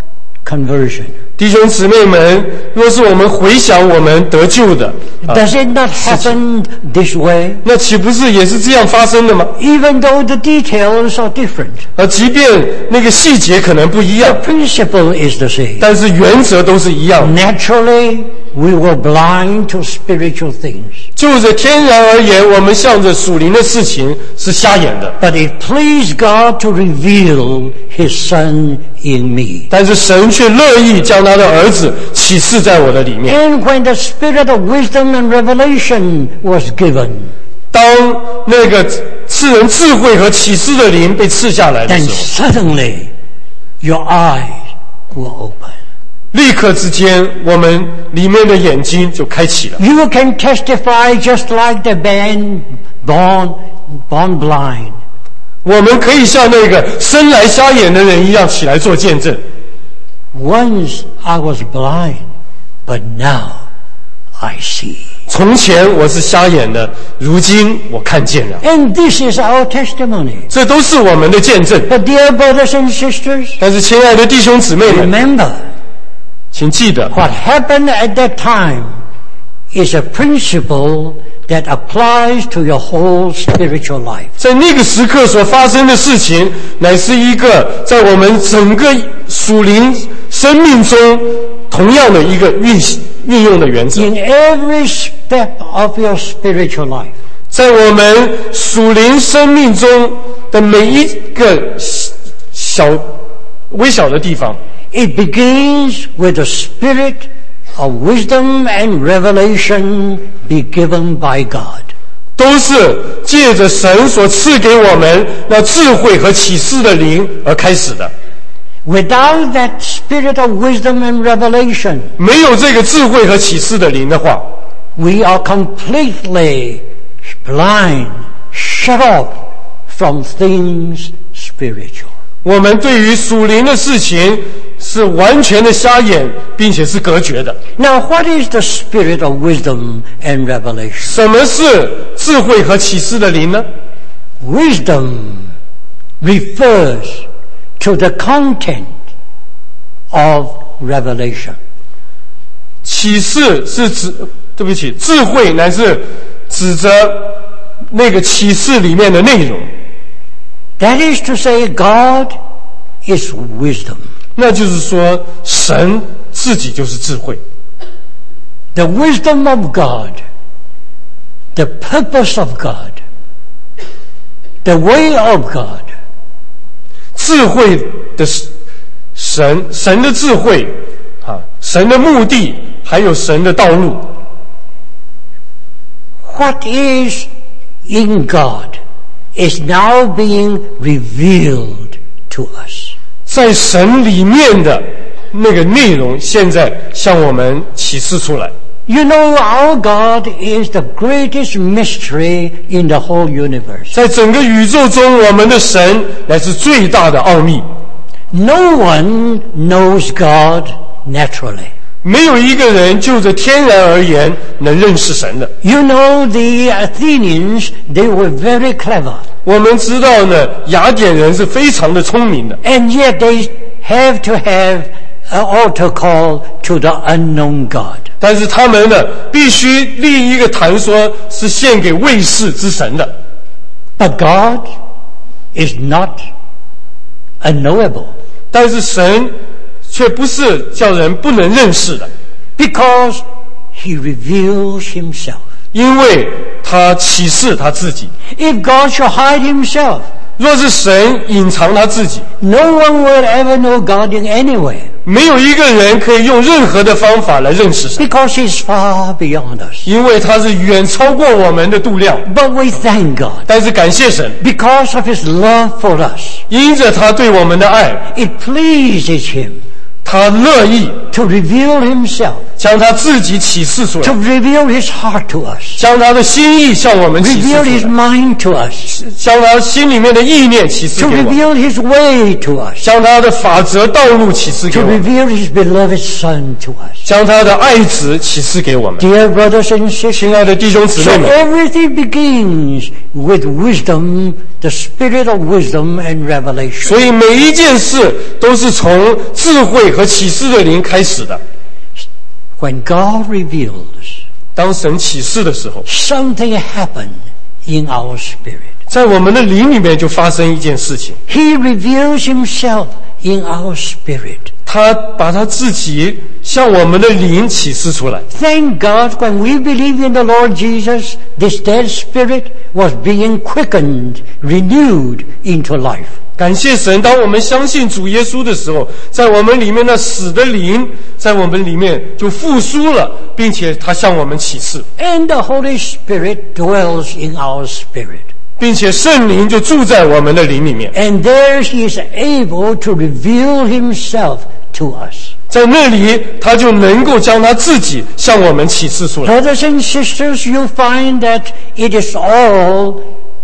[SPEAKER 2] conversion.
[SPEAKER 1] 弟兄姊妹们，若是我们回想我们得救的，
[SPEAKER 2] Does it not happen this way?
[SPEAKER 1] 那岂不是也是这样发生的吗？
[SPEAKER 2] Even though the details are different,
[SPEAKER 1] 即便那个细节可能不一样，
[SPEAKER 2] the principle is the same.
[SPEAKER 1] 但是原则都是一样的。
[SPEAKER 2] Naturally, we were blind to spiritual things.
[SPEAKER 1] 就着天然而言，我们向着属灵的事情是瞎眼的，
[SPEAKER 2] But it pleased God to reveal His Son in me.
[SPEAKER 1] 但是神却乐意将他的儿子启示在我的里面。
[SPEAKER 2] And when the spirit of wisdom and revelation was given,
[SPEAKER 1] 当那个赐人智慧和启示的灵被赐下来的
[SPEAKER 2] then
[SPEAKER 1] 时候，
[SPEAKER 2] suddenly your eyes were open.
[SPEAKER 1] 立刻之间，我们里面的眼睛就开启了。
[SPEAKER 2] You can testify just like the man born blind.
[SPEAKER 1] 我们可以像那个生来瞎眼的人一样起来做见证。
[SPEAKER 2] Once I was blind, but now I see.
[SPEAKER 1] 从前我是瞎眼的，如今我看见了。
[SPEAKER 2] And this is our testimony.
[SPEAKER 1] 这都是我们的见证。
[SPEAKER 2] But dear brothers and sisters,
[SPEAKER 1] 但是，亲爱的弟兄姊妹们，
[SPEAKER 2] remember,
[SPEAKER 1] 请记得，
[SPEAKER 2] what happened at that time is a principle that applies to your whole spiritual life.
[SPEAKER 1] 在那个时刻所发生的事情，乃是一个在我们整个属灵生命中同样的一个运用的原则。
[SPEAKER 2] In every step of your spiritual life,
[SPEAKER 1] 在我们属灵生命中的每一个微小的地方，
[SPEAKER 2] it begins with the spirit of wisdom and revelation be given by God.
[SPEAKER 1] 都是借着神所赐给我们那智慧和启示的灵而开始的。
[SPEAKER 2] Without that spirit of wisdom and revelation,
[SPEAKER 1] 没有这个智慧和启示的灵的话，
[SPEAKER 2] we are completely blind, shut off from things spiritual.
[SPEAKER 1] 我们对于属灵的事情是完全的瞎眼，并且是隔绝的。
[SPEAKER 2] Now, what is the spirit of wisdom and revelation?
[SPEAKER 1] 什么是智慧和启示的灵呢？
[SPEAKER 2] Wisdom refers to the content of revelation.
[SPEAKER 1] 启示是指，对不起，智慧乃是指着那个启示里面的内容。
[SPEAKER 2] That is to say, God is wisdom.
[SPEAKER 1] 那就是说，神自己就是智慧。
[SPEAKER 2] The wisdom of God, the purpose of God, the way of God,
[SPEAKER 1] 智慧的神的智慧啊，神的目的，还有神的道路。
[SPEAKER 2] what is in God is now being revealed to us.
[SPEAKER 1] 在神里面的那个内容，现在向我们启示出来。
[SPEAKER 2] You know, our God is the greatest mystery in the whole universe.
[SPEAKER 1] 在整个宇宙中，我们的神乃是最大的奥秘。
[SPEAKER 2] No one knows God naturally.
[SPEAKER 1] 没有一个人就着天然而言能认识神的。
[SPEAKER 2] You know, the Athenians, they were very clever.
[SPEAKER 1] 我们知道呢，雅典人是非常的聪明的，
[SPEAKER 2] And yet they have to have an altar call to the unknown God.
[SPEAKER 1] 但是他们呢，必须立一个坛说是献给未识之神的。
[SPEAKER 2] But God is not unknowable.
[SPEAKER 1] 但是神却不是叫人不能认识的，
[SPEAKER 2] Because He reveals Himself.
[SPEAKER 1] 因为他启示他自己。
[SPEAKER 2] If God should hide Himself,
[SPEAKER 1] 若是神隐藏他自己，
[SPEAKER 2] no one will ever know God in any way.
[SPEAKER 1] 没有一个人可以用任何的方法来认识神，
[SPEAKER 2] Because He's far beyond us.
[SPEAKER 1] 因为他是远超过我们的度量。
[SPEAKER 2] But we thank God.
[SPEAKER 1] 但是感谢神，
[SPEAKER 2] Because of His love for us,
[SPEAKER 1] 因着他对我们的爱，
[SPEAKER 2] it pleases Him
[SPEAKER 1] 他乐意
[SPEAKER 2] to reveal Himself
[SPEAKER 1] 将他自己启示出
[SPEAKER 2] to
[SPEAKER 1] 来，
[SPEAKER 2] reveal His heart to us,
[SPEAKER 1] 将他的心意向我们启示
[SPEAKER 2] reveal His
[SPEAKER 1] 出来，
[SPEAKER 2] mind to us,
[SPEAKER 1] 将他心里面的意念启示
[SPEAKER 2] to
[SPEAKER 1] 给我们，
[SPEAKER 2] reveal His way to us,
[SPEAKER 1] 将他的法则道路启示给
[SPEAKER 2] to
[SPEAKER 1] 我们，
[SPEAKER 2] reveal His beloved Son to us.
[SPEAKER 1] 将他的爱子启示给我们。
[SPEAKER 2] Dear brothers and
[SPEAKER 1] 亲
[SPEAKER 2] sisters,
[SPEAKER 1] 爱的弟兄姊
[SPEAKER 2] so
[SPEAKER 1] 妹们，
[SPEAKER 2] everything begins with wisdom, the spirit of wisdom and revelation.
[SPEAKER 1] 所以每一件事都是从智慧和启示的灵开始的。
[SPEAKER 2] When God reveals,
[SPEAKER 1] 当神启示的时候，
[SPEAKER 2] something happened in our spirit.
[SPEAKER 1] 在我们的灵里面就发生一件事情，
[SPEAKER 2] He reveals Himself in our spirit.
[SPEAKER 1] 他把他自己向我们的灵启示出来。
[SPEAKER 2] Thank God when we believe in the Lord Jesus, this dead spirit was being quickened, renewed into life.
[SPEAKER 1] 感谢神，当我们相信主耶稣的时候，在我们里面那死的灵，在我们里面就复苏了，并且他向我们启示，
[SPEAKER 2] And the Holy Spirit dwells in our spirit.
[SPEAKER 1] 并且圣灵就住在我们的灵里面，
[SPEAKER 2] And there He is able to reveal Himself to us.
[SPEAKER 1] 在那里他就能够将他自己向我们启示出来。
[SPEAKER 2] Brothers and sisters, you find that it is all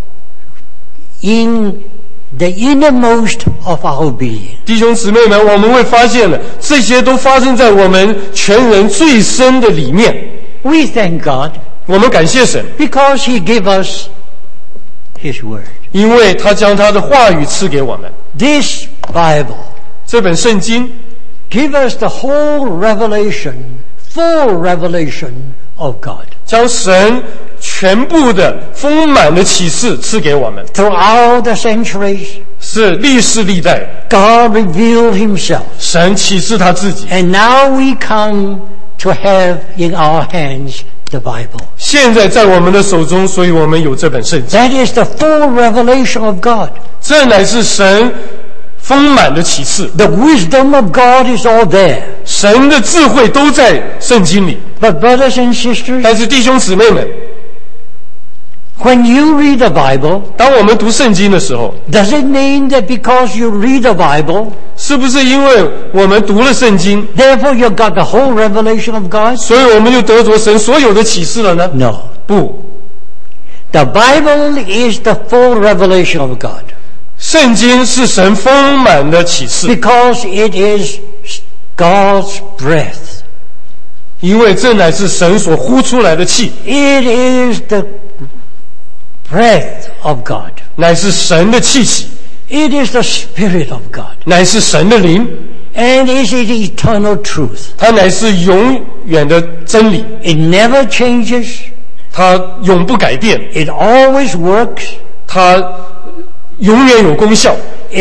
[SPEAKER 2] in the innermost of our being.
[SPEAKER 1] 弟兄姊妹们，我们会发现了，这些都发生在我们全人最深的里面。
[SPEAKER 2] We thank God
[SPEAKER 1] 我们感谢神，
[SPEAKER 2] because He gave us His Word.
[SPEAKER 1] 因为他将他的话语赐给我们。
[SPEAKER 2] This Bible
[SPEAKER 1] 这本圣经
[SPEAKER 2] give us the whole revelation, full revelation of God.
[SPEAKER 1] 将神全部的丰满的启示赐给我们，
[SPEAKER 2] Throughout the centuries,
[SPEAKER 1] 是历世历代
[SPEAKER 2] God revealed Himself.
[SPEAKER 1] 神启示他自己。
[SPEAKER 2] And now we come to have in our hands the Bible.
[SPEAKER 1] 现在在我们的手中，所以我们有这本圣经。
[SPEAKER 2] That is the full revelation of God.
[SPEAKER 1] 这乃是神丰满的启示，
[SPEAKER 2] The wisdom of God is all there.
[SPEAKER 1] 神的智慧都在圣经里。
[SPEAKER 2] But brothers and sisters,
[SPEAKER 1] 但是弟兄姊妹们，
[SPEAKER 2] when you read the Bible,
[SPEAKER 1] 当我们读圣经的时候，
[SPEAKER 2] does it mean that because you read the Bible,
[SPEAKER 1] 是不是因为我们读了圣经，
[SPEAKER 2] therefore you got the whole revelation of God?
[SPEAKER 1] 所以我们就得着神所有的启示了呢？
[SPEAKER 2] No.
[SPEAKER 1] 不，
[SPEAKER 2] The Bible is the full revelation of God
[SPEAKER 1] 圣经是神丰满的启示，
[SPEAKER 2] because it is God's breath.
[SPEAKER 1] 因为这乃是神所呼出来的气，
[SPEAKER 2] It is the breath of God.
[SPEAKER 1] 乃是神的气息，
[SPEAKER 2] It is the Spirit of God.
[SPEAKER 1] 乃是神的灵，
[SPEAKER 2] And it is eternal truth.
[SPEAKER 1] 它乃是永远的真理，
[SPEAKER 2] It never changes.
[SPEAKER 1] 它永不改变，
[SPEAKER 2] It always works.
[SPEAKER 1] 它永远有功效，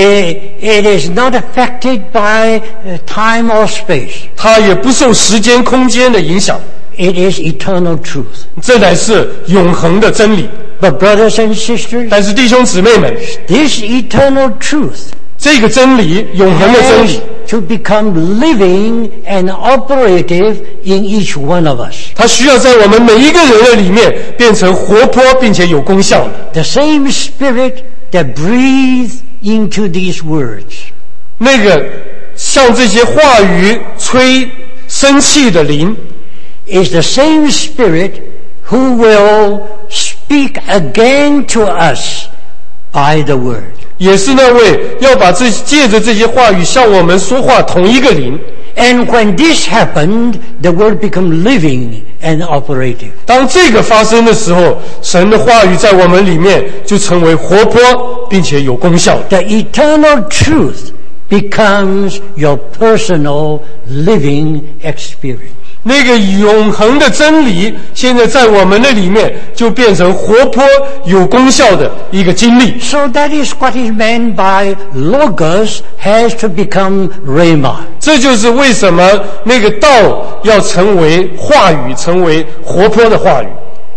[SPEAKER 2] It is not affected by time or space.
[SPEAKER 1] 它也不受时间空间的影响，
[SPEAKER 2] It is eternal truth.
[SPEAKER 1] 这乃是永恒的真理。
[SPEAKER 2] But brothers and sisters,
[SPEAKER 1] 但是弟兄姊妹们，
[SPEAKER 2] this eternal truth
[SPEAKER 1] 这个真理，永恒的真
[SPEAKER 2] has
[SPEAKER 1] 理，
[SPEAKER 2] to become living and operative in each one of us.
[SPEAKER 1] 它需要在我们每一个人的里面变成活泼并且有功效的。
[SPEAKER 2] The same Spirit that breathes into these words
[SPEAKER 1] 那个像这些话语吹生气的灵，
[SPEAKER 2] is the same Spirit who will speak again to us by the Word.
[SPEAKER 1] 也是那位要把借着这些话语向我们说话同一个灵。
[SPEAKER 2] And when this happened, the Word became living and operative.
[SPEAKER 1] 当这个发生的时候，神的话语在我们里面就成为活泼并且有功效的。
[SPEAKER 2] The eternal truth becomes your personal living experience.
[SPEAKER 1] 那个永恒的真理，现在在我们的里面就变成活泼有功效的一个经历。
[SPEAKER 2] So that is what is meant by Logos has to become Rhema.
[SPEAKER 1] 这就是为什么那个道要成为话语，成为活泼的话语，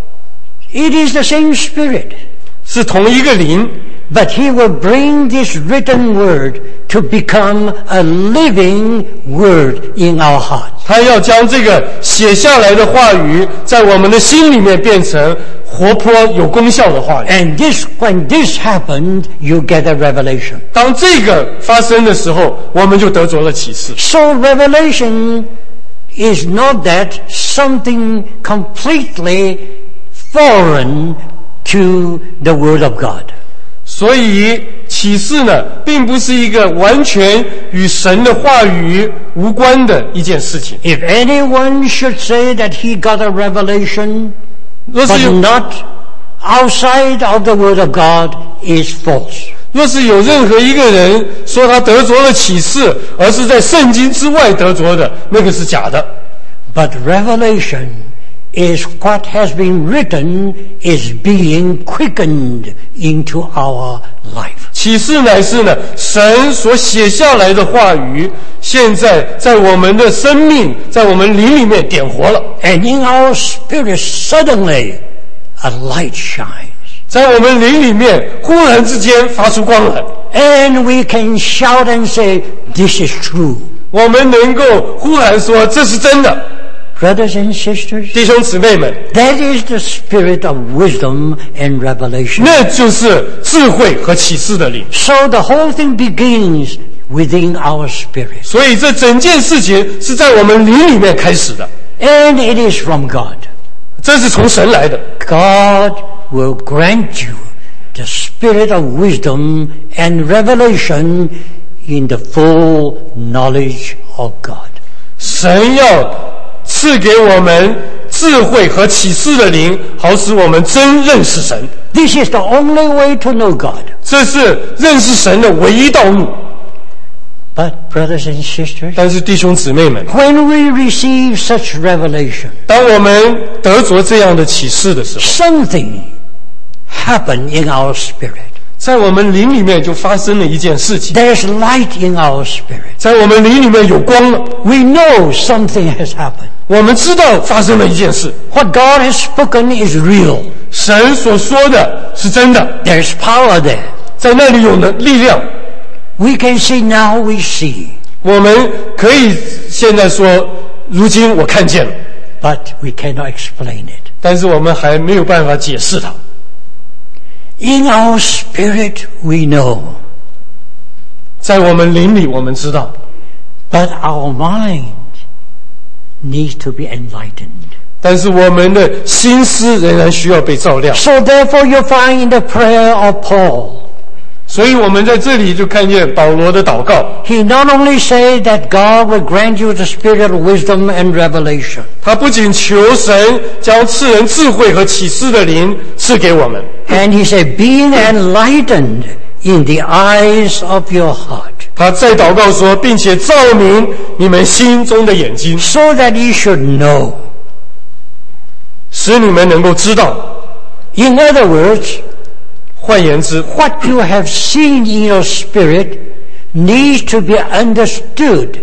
[SPEAKER 2] It is the same Spirit,
[SPEAKER 1] 是同一个灵，
[SPEAKER 2] but He will bring this written word to become a living word in our hearts.
[SPEAKER 1] 他要将这个写下来的话语，在我们的心里面变成活泼有功效的话语。
[SPEAKER 2] And when this happened, you get a revelation.
[SPEAKER 1] 当这个发生的时候，我们就得着了启示。
[SPEAKER 2] So revelation is not that something completely foreign to the Word of God.
[SPEAKER 1] 所以启示呢，并不是一个完全与神的话语无关的一件事情。
[SPEAKER 2] If anyone should say that he got a revelation,
[SPEAKER 1] 若是
[SPEAKER 2] but
[SPEAKER 1] 有
[SPEAKER 2] not outside of the Word of God, is false.
[SPEAKER 1] 若是有任何一个人说他得着了启示，而是在圣经之外得着的，那个是假的。
[SPEAKER 2] But revelation is what has been written is being quickened into our life.
[SPEAKER 1] 启示乃是呢，神所写下来的话语，现在在我们的生命，在我们灵里面点活了。
[SPEAKER 2] And in our spirit, suddenly, a light shines.
[SPEAKER 1] 在我们灵里面，忽然之间发出光来，
[SPEAKER 2] And we can shout and say, this is true.
[SPEAKER 1] 我们能够忽然说这是真的。
[SPEAKER 2] Brothers and sisters,
[SPEAKER 1] 弟兄姊妹们，
[SPEAKER 2] that is the spirit of wisdom and revelation.
[SPEAKER 1] 那就是智慧和启示的灵。
[SPEAKER 2] So the whole thing begins within our spirit.
[SPEAKER 1] 所以这整件事情是在我们灵里面开始的，
[SPEAKER 2] And it is from God.
[SPEAKER 1] 这是从神来的。
[SPEAKER 2] God will grant you the spirit of wisdom and revelation in the full knowledge of God.
[SPEAKER 1] 神要赐给我们智慧和启示的灵，好使我们真认识神。
[SPEAKER 2] This is the only way to know God.
[SPEAKER 1] 这是认识神的唯一道路。
[SPEAKER 2] But brothers and sisters,
[SPEAKER 1] 但是弟兄姊妹们，
[SPEAKER 2] when we receive such revelation,
[SPEAKER 1] 当我们得着这样的启示的时候，
[SPEAKER 2] something happened in our spirit.
[SPEAKER 1] 在我们灵里面就发生了一件事情，
[SPEAKER 2] There's light in our spirit.
[SPEAKER 1] 在我们灵里面有光了。
[SPEAKER 2] We know something has happened.
[SPEAKER 1] 我们知道发生了一件事，
[SPEAKER 2] What God has spoken is real.
[SPEAKER 1] 神所说的是真的，
[SPEAKER 2] There's power there.
[SPEAKER 1] 在那里有力量。
[SPEAKER 2] We can see now, we see.
[SPEAKER 1] 我们可以现在说，如今我看见了，
[SPEAKER 2] But we cannot explain it.
[SPEAKER 1] 但是我们还没有办法解释它。
[SPEAKER 2] In our spirit, we know.
[SPEAKER 1] 在我们灵里，我们知道，
[SPEAKER 2] But our mind needs to be enlightened.
[SPEAKER 1] 但是我们的心思仍然需要被照亮。
[SPEAKER 2] So therefore you find in the prayer of Paul,
[SPEAKER 1] 所以我们在这里就看见保罗的祷告，
[SPEAKER 2] he not only said that God will grant you the spirit of wisdom and revelation,
[SPEAKER 1] 他不仅求神将赐人智慧和启示的灵赐给我们，
[SPEAKER 2] and he said, being enlightened in the eyes of your heart,
[SPEAKER 1] 他再祷告说，并且照明你们心中的眼睛，
[SPEAKER 2] so that you should know.
[SPEAKER 1] 使你们能够知道。
[SPEAKER 2] In other words,
[SPEAKER 1] 换言之，
[SPEAKER 2] what you have seen in your spirit needs to be understood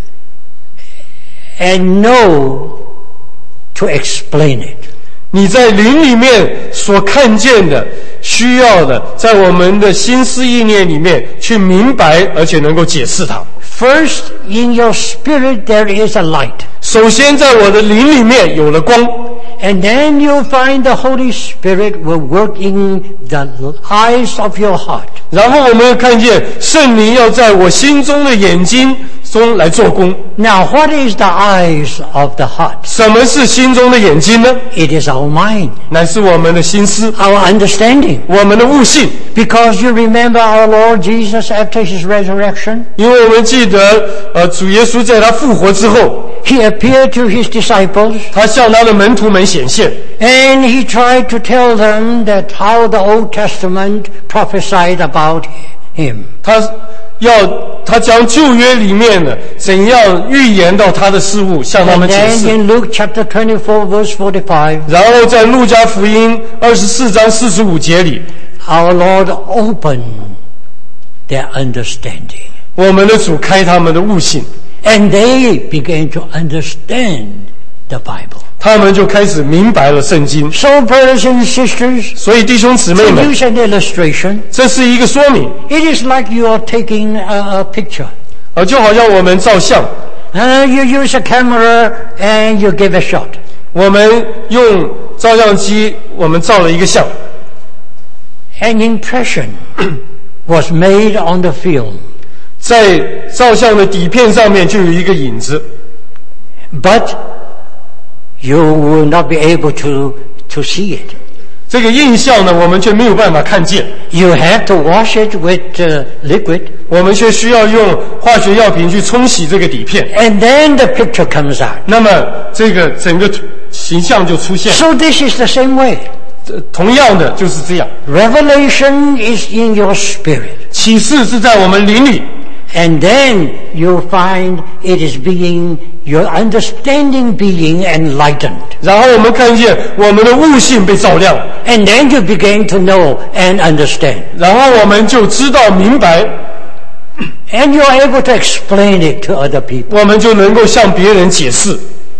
[SPEAKER 2] and know to explain it.
[SPEAKER 1] 你在灵里面所看见的、需要的，在我们的心思意念里面去明白，而且能够解释它。
[SPEAKER 2] First, in your spirit there is a light.
[SPEAKER 1] 首先，在我的灵里面有了光，
[SPEAKER 2] And then you'll find the Holy Spirit will work in the eyes of your heart.
[SPEAKER 1] 然后我们会看见圣灵要在我心中的眼睛中来做工。
[SPEAKER 2] Now, what is the eyes of the heart?
[SPEAKER 1] 什么是心中的眼睛呢？
[SPEAKER 2] It is our mind,
[SPEAKER 1] 乃是我们的心思，
[SPEAKER 2] our understanding.
[SPEAKER 1] 我们的悟性。
[SPEAKER 2] Because you remember our Lord Jesus after his resurrection,
[SPEAKER 1] 因为我们记得，主耶稣在他复活之后，
[SPEAKER 2] he appeared to his disciples
[SPEAKER 1] 他向他的门徒们显现，
[SPEAKER 2] and he tried to tell them that how the Old Testament prophesied about him.
[SPEAKER 1] 他将旧约里面的怎样预言到他的事物向他
[SPEAKER 2] And
[SPEAKER 1] 们解
[SPEAKER 2] then
[SPEAKER 1] 释。
[SPEAKER 2] in Luke chapter 24 verse 45,
[SPEAKER 1] 然后在路加福音24章45节里，
[SPEAKER 2] our Lord opened their understanding.
[SPEAKER 1] 我们的主开他们的悟性，
[SPEAKER 2] And they began to understand the Bible.
[SPEAKER 1] 他们就开始明白了圣经。
[SPEAKER 2] So, brothers and sisters,
[SPEAKER 1] 所以弟兄姊妹
[SPEAKER 2] to
[SPEAKER 1] 们，
[SPEAKER 2] use an illustration,
[SPEAKER 1] 这是一个说明，
[SPEAKER 2] it is like you are taking a picture.
[SPEAKER 1] 就好像我们照相，
[SPEAKER 2] You use a camera and you give a shot.
[SPEAKER 1] 我们用照相机，我们照了一个相，
[SPEAKER 2] An impression was made on the film.
[SPEAKER 1] 在照相的底片上面就有一个影子。
[SPEAKER 2] but you will not be able to see it.
[SPEAKER 1] 这个印象呢，我们却没有办法看见。
[SPEAKER 2] You have to wash it with liquid.
[SPEAKER 1] 我们却需要用化学药品去冲洗这个底片。
[SPEAKER 2] And then the picture comes out.
[SPEAKER 1] 那么这个整个形象就出现。
[SPEAKER 2] So this is the same way.
[SPEAKER 1] 同样的就是这样。
[SPEAKER 2] Revelation is in your spirit.
[SPEAKER 1] 启示是在我们灵里。
[SPEAKER 2] And then you find it is your understanding being enlightened.
[SPEAKER 1] 然后我们看见我们的悟性被照亮。
[SPEAKER 2] And then you begin to know and understand.
[SPEAKER 1] 然后我们就知道明白。
[SPEAKER 2] And you are able to explain it to other people.
[SPEAKER 1] 我们就能够向别人解释。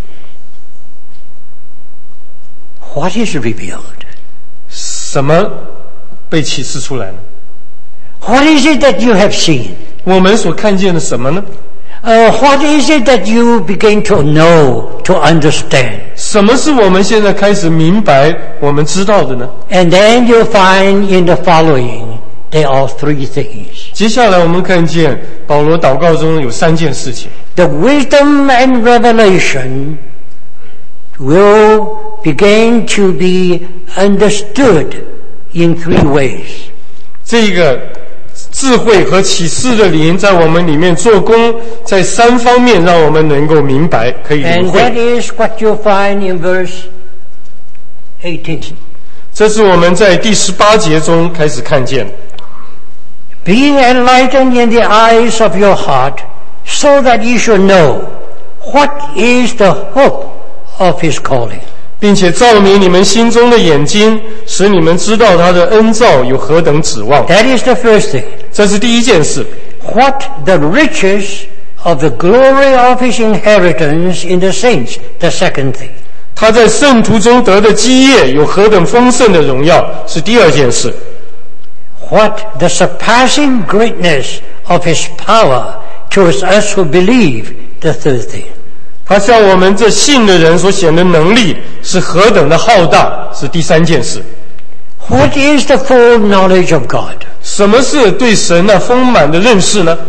[SPEAKER 2] What is revealed?
[SPEAKER 1] 什么被启示出来了？
[SPEAKER 2] What is it that you have seen?
[SPEAKER 1] 我们所看见的什么呢？
[SPEAKER 2] What is it that you begin to know, to understand?
[SPEAKER 1] 什么是我们现在开始明白、我们知道的呢？
[SPEAKER 2] And then you find in the following, there are three things.
[SPEAKER 1] 接下来我们看见保罗祷告中有3件事情。
[SPEAKER 2] The wisdom and revelation will begin to be understood in 3 ways.
[SPEAKER 1] 这个智慧和启示的灵在我们里面做工，在3方面让我们能够明白，可以领
[SPEAKER 2] And
[SPEAKER 1] 会。
[SPEAKER 2] that is what you find in verse 18.
[SPEAKER 1] 这是我们在第18节中开始看见。
[SPEAKER 2] Being enlightened in the eyes of your heart, so that you should know what is the hope of his calling.
[SPEAKER 1] 并且照明你们心中的眼睛，使你们知道他的恩召有何等指望。
[SPEAKER 2] That is the first thing.
[SPEAKER 1] 这是第一件事。
[SPEAKER 2] What the riches of the glory of his inheritance in the saints, the second thing.
[SPEAKER 1] 他在圣徒中得的基业有何等丰盛的荣耀，是第二件事。
[SPEAKER 2] What the surpassing greatness of his power towards us who believe, the third thing.
[SPEAKER 1] 他向我们这信的人所显的能力是何等的浩大，是第3件事。
[SPEAKER 2] What is the full knowledge of God?
[SPEAKER 1] 什么是对神那丰满的认识呢？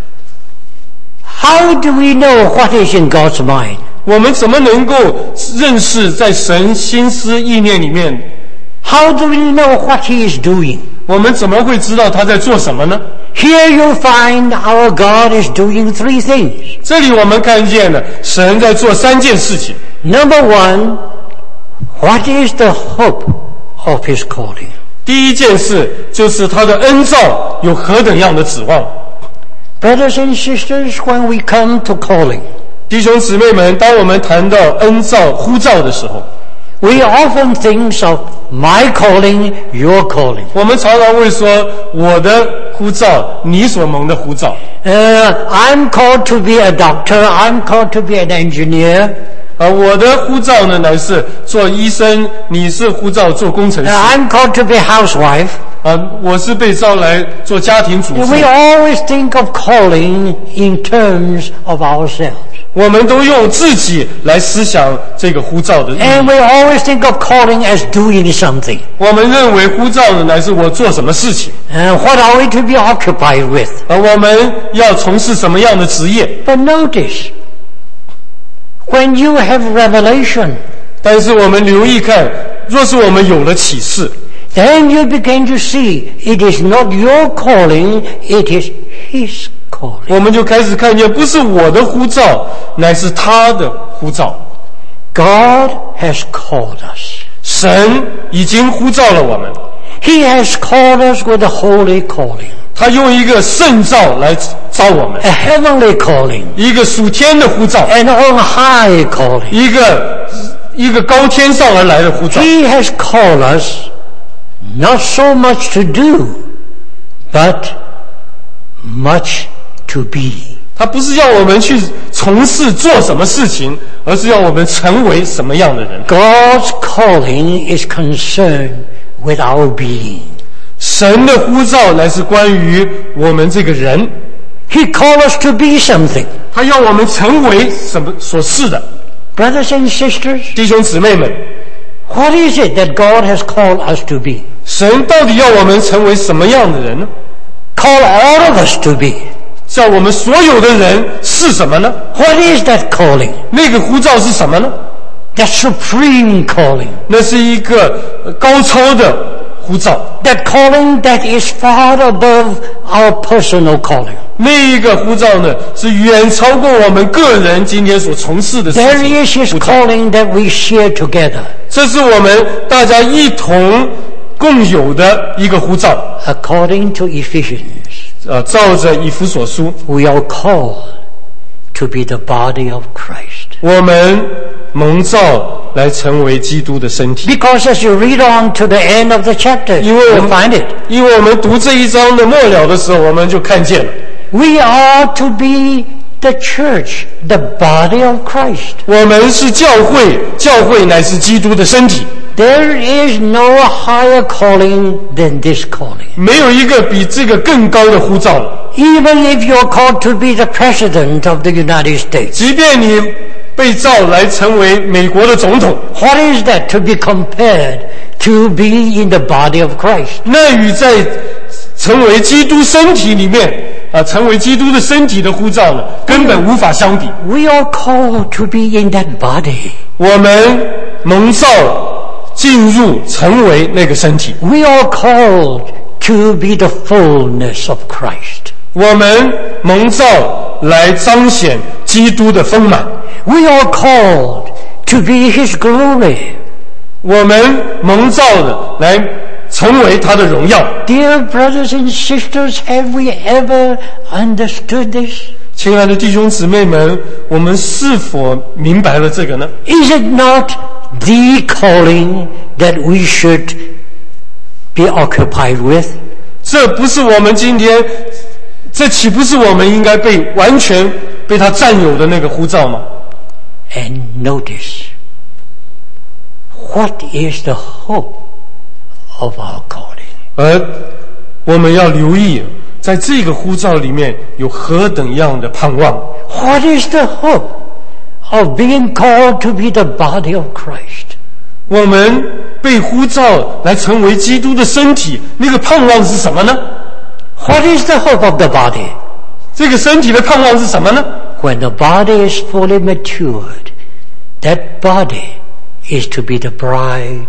[SPEAKER 2] How do we know what is in God's mind?
[SPEAKER 1] 我们怎么能够认识在神心思意念里面？
[SPEAKER 2] How do we know what he is doing?
[SPEAKER 1] 我们怎么会知道他在做什么呢？
[SPEAKER 2] Here you find our God is doing 3 things.
[SPEAKER 1] 这里我们看见了神在做3件事情。
[SPEAKER 2] Number 1, what is the hope of his calling?
[SPEAKER 1] 第一件事就是他的恩召有何等样的指望。
[SPEAKER 2] Brothers and sisters, when we come to calling,
[SPEAKER 1] 弟兄姊妹们，当我们谈到恩召呼召的时候，
[SPEAKER 2] we often think of my calling, your calling.
[SPEAKER 1] 我们常常会说我的呼召，你所蒙的呼召。
[SPEAKER 2] I'm called to be a doctor, I'm called to be an engineer.
[SPEAKER 1] 我的呼召呢，乃是做医生，你是呼召做工程师。
[SPEAKER 2] I'm called to be a housewife.
[SPEAKER 1] 我是被召来做家庭主妇。
[SPEAKER 2] We always think of calling in terms of ourselves.
[SPEAKER 1] 我们都用自己来思想这个呼召的意义。
[SPEAKER 2] And we always think of calling as doing something.
[SPEAKER 1] 我们认为呼召呢，乃是我做什么事情。
[SPEAKER 2] What are we to be occupied with?
[SPEAKER 1] 我们要从事什么样的职业？
[SPEAKER 2] But notice, when you have revelation,
[SPEAKER 1] 但是我们留意看，若是我们有了启示，
[SPEAKER 2] then you begin to see it is not your calling, it is his calling.
[SPEAKER 1] 我们就开始看见，不是我的呼召，乃是他的呼召。
[SPEAKER 2] God has called us.
[SPEAKER 1] 神已经呼召了我们，
[SPEAKER 2] He has called us with a holy calling,
[SPEAKER 1] 他用一个圣召来召我们，
[SPEAKER 2] a heavenly calling,
[SPEAKER 1] 一个属天的呼召，
[SPEAKER 2] an on high calling.
[SPEAKER 1] 一个高天上而来的呼召。
[SPEAKER 2] He has called us not so much to do, but much to be.
[SPEAKER 1] 他不是要我们去从事做什么事情，而是要我们成为什么样的人。
[SPEAKER 2] God's calling is concerned with our being.
[SPEAKER 1] 神的呼召乃是关于我们这个人，
[SPEAKER 2] He called us to be something.
[SPEAKER 1] 他要我们成为什么所是的。
[SPEAKER 2] Brothers and sisters,
[SPEAKER 1] 弟兄姊妹们，
[SPEAKER 2] what is it that God has called us to be?
[SPEAKER 1] 神到底要我们成为什么样的人呢？
[SPEAKER 2] Call all of us to be.
[SPEAKER 1] 叫我们所有的人是什么呢？
[SPEAKER 2] What is that calling?
[SPEAKER 1] 那个呼召是什么呢？
[SPEAKER 2] That supreme calling.
[SPEAKER 1] 那是一个高超的呼召，
[SPEAKER 2] That calling that is far above our personal calling.
[SPEAKER 1] 那一个呼召呢，是远超过我们个人今天所从事的事
[SPEAKER 2] There
[SPEAKER 1] 情。
[SPEAKER 2] is His calling that we share together.
[SPEAKER 1] 这是我们大家一同共有的一个呼召。
[SPEAKER 2] According to Ephesians,
[SPEAKER 1] 照着以弗所书，
[SPEAKER 2] we are called to be the body of Christ.
[SPEAKER 1] 我们蒙召来成为基督的身体。
[SPEAKER 2] Because as you read on to the end of the chapter,
[SPEAKER 1] 因为我
[SPEAKER 2] you
[SPEAKER 1] 们
[SPEAKER 2] find it.
[SPEAKER 1] 因为我们读这一章的末了的时候，我们就看见了，
[SPEAKER 2] We are to be the church, the body of Christ.
[SPEAKER 1] 我们是教会，教会乃是基督的身体。
[SPEAKER 2] There is no higher calling than this calling.
[SPEAKER 1] 没有一个比这个更高的呼召了。
[SPEAKER 2] Even if you're called to be the president of the United States,
[SPEAKER 1] 即便你被召来成为美国的总统，
[SPEAKER 2] what is that to be compared to be in the body of Christ?
[SPEAKER 1] 那与在成为基督身体里面成为基督的身体的呼召呢，根本无法相比。
[SPEAKER 2] We are called to be in that body.
[SPEAKER 1] 我们蒙召进入成为那个身体，
[SPEAKER 2] We are called to be the fullness of Christ.
[SPEAKER 1] 我们蒙召来彰显基督的丰满，
[SPEAKER 2] We are called to be His glory.
[SPEAKER 1] 我们蒙召的来成为他的荣耀。
[SPEAKER 2] Dear brothers and sisters, have we ever understood this?
[SPEAKER 1] 亲爱的弟兄姊妹们，我们是否明白了这个呢？
[SPEAKER 2] Is it not the calling that we should be occupied with?
[SPEAKER 1] 这不是我们今天，这岂不是我们应该完全被他占有的那个呼召吗？
[SPEAKER 2] And notice, what is the hope of our calling?
[SPEAKER 1] 而我们要留意，在这个呼召里面有何等样的盼望。
[SPEAKER 2] What is the hope of being called to be the body of Christ?
[SPEAKER 1] 我们被呼召来成为基督的身体，那个盼望是什么呢？
[SPEAKER 2] What is the hope of the body?
[SPEAKER 1] 这个身体的盼望是什么呢？
[SPEAKER 2] When the body is fully matured, that body is to be the bride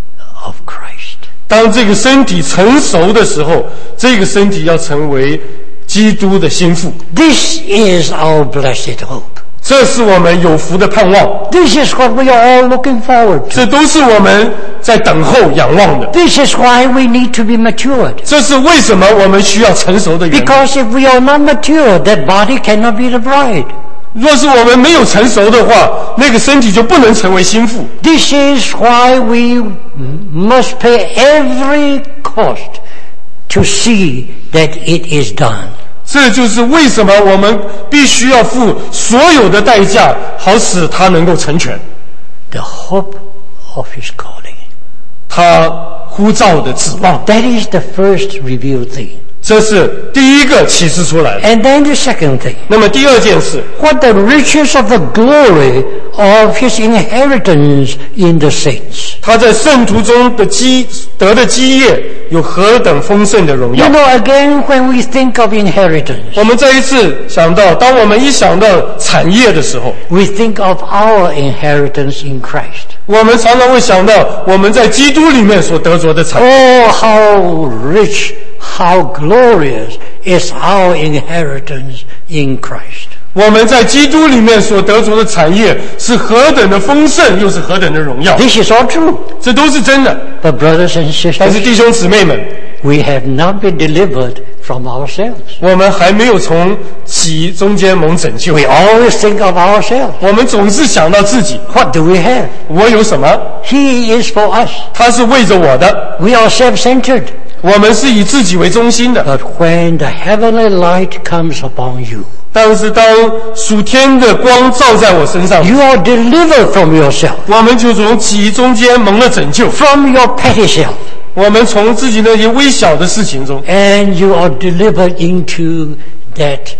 [SPEAKER 2] of Christ.
[SPEAKER 1] 当这个身体成熟的时候，这个身体要成为基督的心腹。
[SPEAKER 2] This is our blessed hope.
[SPEAKER 1] 这是我们有福的盼望，
[SPEAKER 2] This is what we are all looking forward to.
[SPEAKER 1] 这都是我们在等候仰望的。
[SPEAKER 2] This is why we need to be matured.
[SPEAKER 1] 这是为什么我们需要成熟的原因。
[SPEAKER 2] Because if we are not mature, that body cannot be the bride.
[SPEAKER 1] 若是我们没有成熟的话，那个身体就不能成为心腹。
[SPEAKER 2] This is why we must pay every cost to see that it is done.
[SPEAKER 1] 这就是为什么我们必须要付所有的代价，好使它能够成全。
[SPEAKER 2] The hope of His calling.
[SPEAKER 1] 他呼召的指望，
[SPEAKER 2] That is the first revealed thing.
[SPEAKER 1] 这是第一个启示出来的。
[SPEAKER 2] And then the second thing.
[SPEAKER 1] 那么第二件事，
[SPEAKER 2] What the riches of the glory of His inheritance in the saints.
[SPEAKER 1] 他在圣徒中的得的基业有何等丰盛的荣
[SPEAKER 2] You
[SPEAKER 1] 耀。
[SPEAKER 2] know, again, when we think of inheritance,
[SPEAKER 1] 我们再一次想到，当我们一想到产业的时候，
[SPEAKER 2] we think of our inheritance in Christ.
[SPEAKER 1] 我们常常会想到我们在基督里面所得着的产业。
[SPEAKER 2] Oh, how rich, how glorious is our inheritance in Christ.
[SPEAKER 1] 我们在基督里面所得着的产业是何等的丰盛，又是何等的荣耀。
[SPEAKER 2] This is all true.
[SPEAKER 1] 这都是真的。
[SPEAKER 2] But brothers and
[SPEAKER 1] 但是
[SPEAKER 2] sisters,
[SPEAKER 1] 弟兄姊妹们，
[SPEAKER 2] we have not been delivered from ourselves.
[SPEAKER 1] 我们还没有从己中间蒙拯救。
[SPEAKER 2] We always think of ourselves.
[SPEAKER 1] 我们总是想到自己，
[SPEAKER 2] What do we have?
[SPEAKER 1] 我有什么？
[SPEAKER 2] He is for us.
[SPEAKER 1] 他是为着我的。
[SPEAKER 2] We are self-centered.
[SPEAKER 1] 我们是以自己为中心的。
[SPEAKER 2] But when the heavenly light comes upon you,
[SPEAKER 1] 但是当属天的光照在我身上，
[SPEAKER 2] you are delivered from yourself,
[SPEAKER 1] 我们就从己中间蒙了拯救。
[SPEAKER 2] from your petty self,
[SPEAKER 1] 我们从自己那些微小的事情中，
[SPEAKER 2] and you are delivered into that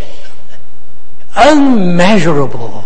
[SPEAKER 2] unmeasurable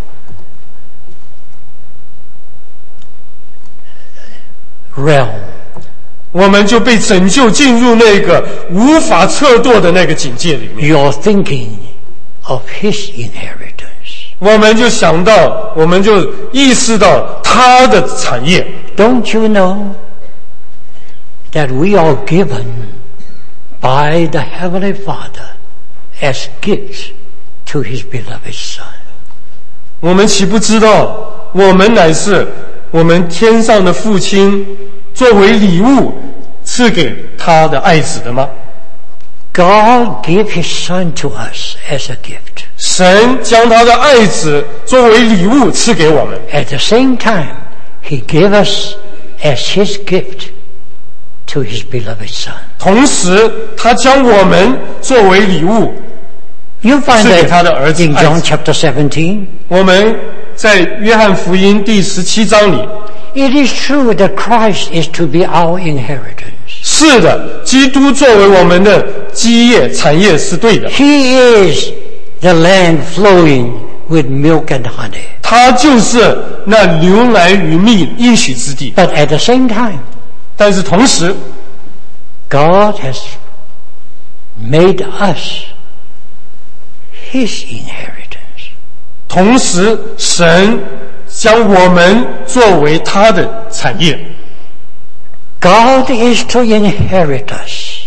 [SPEAKER 2] realm.
[SPEAKER 1] 我们就被拯救进入那个无法测度的那个境界里面。
[SPEAKER 2] Your thinking of his inheritance.
[SPEAKER 1] 我们就想到，我们就意识到他的产业。
[SPEAKER 2] Don't you know that we are given by the Heavenly Father as gifts to his beloved Son?
[SPEAKER 1] 我们岂不知道，我们乃是我们天上的父亲作为礼物赐给他的爱子的吗？
[SPEAKER 2] God gave his Son to us as a gift.
[SPEAKER 1] 神将他的爱子作为礼物赐给我们，
[SPEAKER 2] At the same time, he gave us as his gift to his beloved Son.
[SPEAKER 1] 同时他将我们作为礼物。
[SPEAKER 2] You find
[SPEAKER 1] 赐给他的儿
[SPEAKER 2] that
[SPEAKER 1] 子
[SPEAKER 2] in
[SPEAKER 1] 爱
[SPEAKER 2] John
[SPEAKER 1] 子
[SPEAKER 2] chapter 17.
[SPEAKER 1] 我们在约翰福音第17章里，
[SPEAKER 2] It is true that Christ is to be our inheritance.
[SPEAKER 1] 是的，基督作为我们的基业产业是对的，
[SPEAKER 2] He is the land flowing with milk and honey.
[SPEAKER 1] 他就是那流奶与蜜应许之地。
[SPEAKER 2] But at the same time,
[SPEAKER 1] 但是同时，
[SPEAKER 2] God has made us his inheritance.
[SPEAKER 1] 同时神将我们作为他的产业。
[SPEAKER 2] God is to inherit us.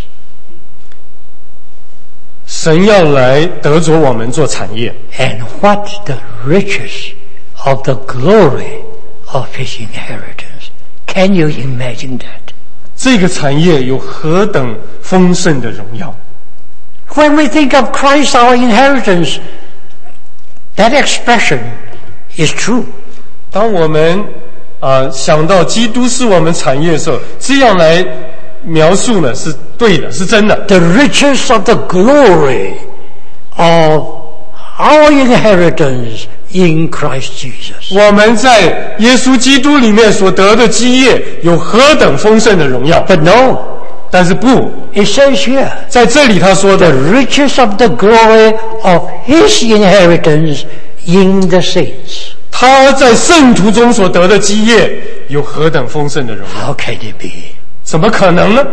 [SPEAKER 1] 神要来得着我们做产业，
[SPEAKER 2] And what the riches of the glory of his inheritance. Can you imagine that?
[SPEAKER 1] 这个产业有何等丰盛的荣耀！
[SPEAKER 2] When we think of Christ our inheritance, that expression is true.
[SPEAKER 1] 当我们想到基督是我们产业的时候，这样来描述呢是对的，是真的。
[SPEAKER 2] The riches of the glory of our inheritance in Christ Jesus.
[SPEAKER 1] 我们在耶稣基督里面所得的基业有何等丰盛的荣耀！
[SPEAKER 2] But no,
[SPEAKER 1] 但是不，
[SPEAKER 2] it says here,
[SPEAKER 1] 在这里他说
[SPEAKER 2] the
[SPEAKER 1] 的，
[SPEAKER 2] riches of the glory of his inheritance in the saints.
[SPEAKER 1] 他在圣徒中所得的基业有何等丰盛的荣耀！
[SPEAKER 2] How can it be?
[SPEAKER 1] 怎么可能呢？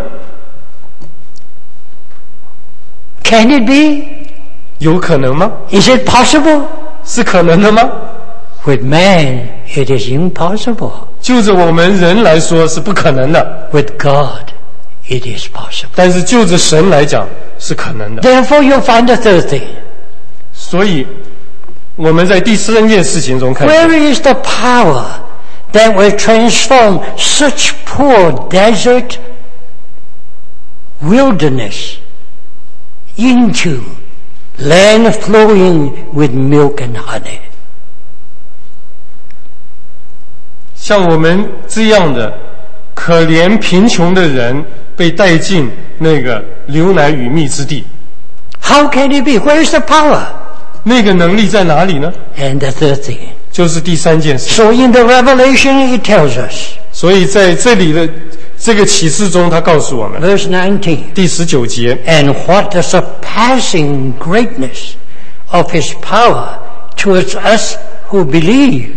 [SPEAKER 2] Can it be?
[SPEAKER 1] 有可能吗？
[SPEAKER 2] Is it possible?
[SPEAKER 1] 是可能的吗？
[SPEAKER 2] With man, it is impossible.
[SPEAKER 1] 就着我们人来说是不可能的，
[SPEAKER 2] With God, it is possible.
[SPEAKER 1] 但是就着神来讲是可能的。
[SPEAKER 2] Therefore, you find the third thing.
[SPEAKER 1] 所以我们在第三件事情中看见，
[SPEAKER 2] Where is the power that will transform such poor desert wilderness into land flowing with milk and honey?
[SPEAKER 1] 像我们这样的可怜贫穷的人，被带进那个流奶与蜜之地，
[SPEAKER 2] How can it be? Where is the power?
[SPEAKER 1] 那个能力在哪里呢？
[SPEAKER 2] And the third thing.
[SPEAKER 1] 就是第三件事。
[SPEAKER 2] So in the Revelation, it tells us,
[SPEAKER 1] 所以在这里的这个启示中，他告诉我们，
[SPEAKER 2] verse 19,
[SPEAKER 1] 第19节，
[SPEAKER 2] and what the surpassing greatness of his power towards us who believe.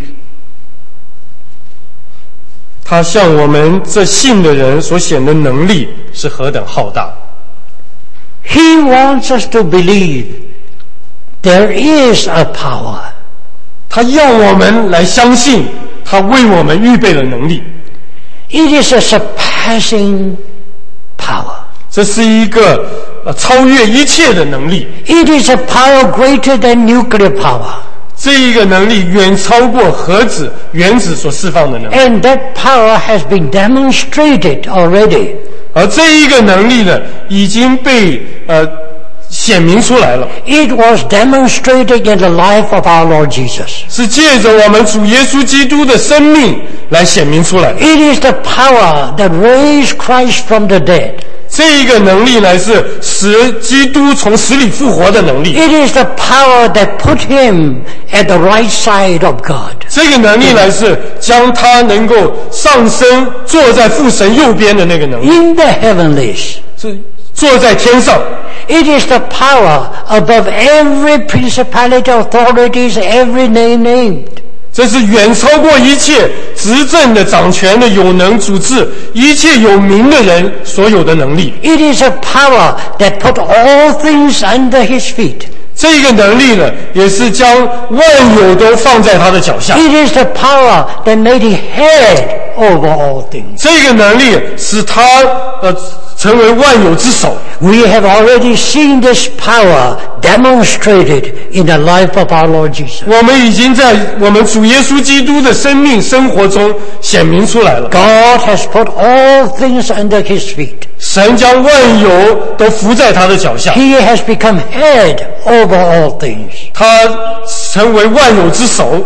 [SPEAKER 1] 他向我们这信的人所显的能力是何等浩大。
[SPEAKER 2] He wants us to believe there is a power.
[SPEAKER 1] 他要我们来相信他为我们预备的能力，
[SPEAKER 2] It is a surpassing power.
[SPEAKER 1] 这是一个超越一切的能力。
[SPEAKER 2] It is a power greater than nuclear power.
[SPEAKER 1] 这一个能力远超过核子、原子所释放的能力，
[SPEAKER 2] And that power has been demonstrated already.
[SPEAKER 1] 而这一个能力呢，已经被显明出来了，
[SPEAKER 2] It was demonstrated in the life of our Lord Jesus.
[SPEAKER 1] 是借着我们主耶稣基督的生命来显明出来。
[SPEAKER 2] It is the power that raised Christ from the dead.
[SPEAKER 1] 这一个能力乃是使基督从死里复活的能力，
[SPEAKER 2] It is the power that put him at the right side of God.
[SPEAKER 1] 这个能力乃是将他能够上升坐在父神右边的那个能力，
[SPEAKER 2] In the heavenlies.
[SPEAKER 1] 是坐在天上。
[SPEAKER 2] It is the power above every principality, authorities, every name named.
[SPEAKER 1] 这是远超过一切执政的、掌权的、有能主治一切有名的人所有的能力。
[SPEAKER 2] It is a power that put all things under his feet.
[SPEAKER 1] 这个能力呢，也是将万有都放在他的脚下。
[SPEAKER 2] It is the power that made him head over all things.
[SPEAKER 1] 这个能力使他成为万有之首。
[SPEAKER 2] We have already seen this power demonstrated in the life of our Lord Jesus.
[SPEAKER 1] 我们已经在我们主耶稣基督的生命生活中显明出来了。
[SPEAKER 2] God has put all things under his feet.
[SPEAKER 1] 神将万有都伏在他的脚下。
[SPEAKER 2] He has become head over all things.
[SPEAKER 1] 他成为万有之首。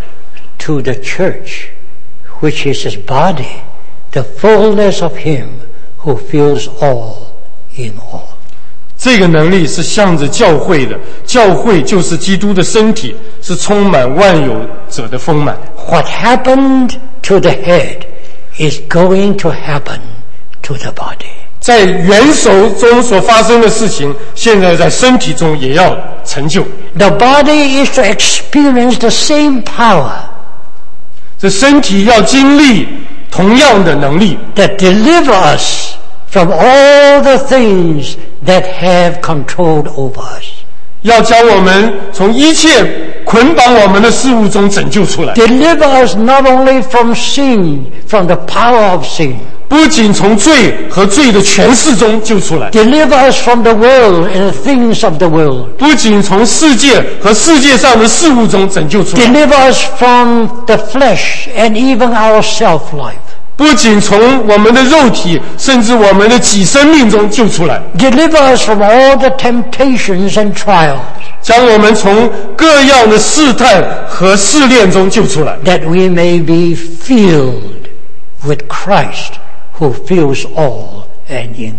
[SPEAKER 2] To the church, which is his body, the fullness of him who fills all in all.
[SPEAKER 1] 这个能力是向着教会的，教会就是基督的身体，是充满万有者的丰满。
[SPEAKER 2] What happened to the head is going to happen to the body.
[SPEAKER 1] 在元首中所发生的事情，现在在身体中也要成就。
[SPEAKER 2] The body is to experience the same power.
[SPEAKER 1] 这身体要经历同样的能力
[SPEAKER 2] that deliver us from all the things that have controlled over us.
[SPEAKER 1] 要将我们从一切捆绑我们的事物中拯救出来。
[SPEAKER 2] Deliver us not only from sin, from the power of sin.
[SPEAKER 1] 不仅从罪和罪的权势中救出来。
[SPEAKER 2] Deliver us from the world and the things of the world.
[SPEAKER 1] 不仅从世界和世界上的事物中拯救出来。
[SPEAKER 2] Deliver us from the flesh and even our self-life.
[SPEAKER 1] 不仅从我们的肉体，甚至我们的己生命中救出来。
[SPEAKER 2] Deliver us from all the temptations and trials.
[SPEAKER 1] 将我们从各样的试探和试炼中救出来。
[SPEAKER 2] That we may be filled with Christ, who fills all and in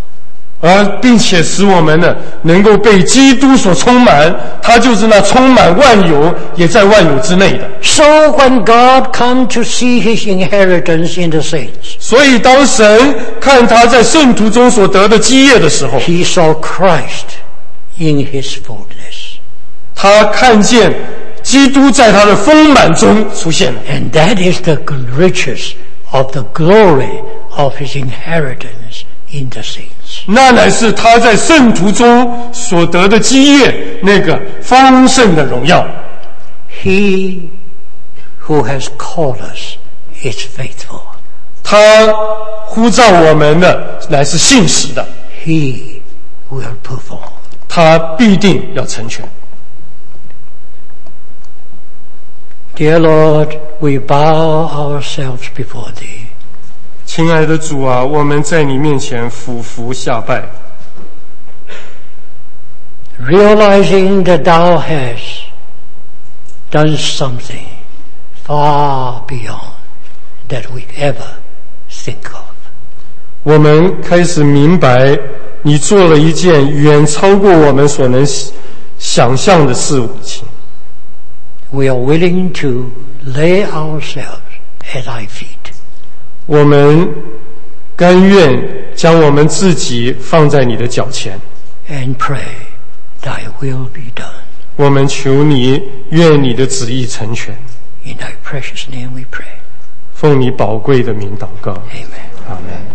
[SPEAKER 2] all.
[SPEAKER 1] 并且使我们呢，能够被基督所充满，他就是那充满万有，也在万有之内的。
[SPEAKER 2] So when God come to see his inheritance in the saints,
[SPEAKER 1] 所以当神看他在圣徒中所得的基业的时候，
[SPEAKER 2] he saw Christ in his fullness.
[SPEAKER 1] 他看见基督在他的丰满中出现了。
[SPEAKER 2] And that is the riches of the glory of his inheritance in the saints.
[SPEAKER 1] 那乃是他在圣徒中所得的基业，那个丰盛的荣耀。
[SPEAKER 2] He who has called us is faithful.
[SPEAKER 1] 他呼召我们的乃是信实的，
[SPEAKER 2] He will perform.
[SPEAKER 1] 他必定要成全。
[SPEAKER 2] Dear Lord, we bow ourselves before thee.
[SPEAKER 1] 亲爱的主啊，我们在你面前俯伏下拜，
[SPEAKER 2] Realizing that thou hast done something far beyond that we ever think of.
[SPEAKER 1] 我们开始明白你做了一件远超过我们所能想象的事情。
[SPEAKER 2] We are willing to lay ourselves at thy feet.
[SPEAKER 1] 我们甘愿将我们自己放在你的脚前，
[SPEAKER 2] And pray, thy will be done.
[SPEAKER 1] 我们求你，愿你的旨意成全。
[SPEAKER 2] In thy precious name we pray.
[SPEAKER 1] 奉你宝贵的名祷告，
[SPEAKER 2] Amen.
[SPEAKER 1] 阿们。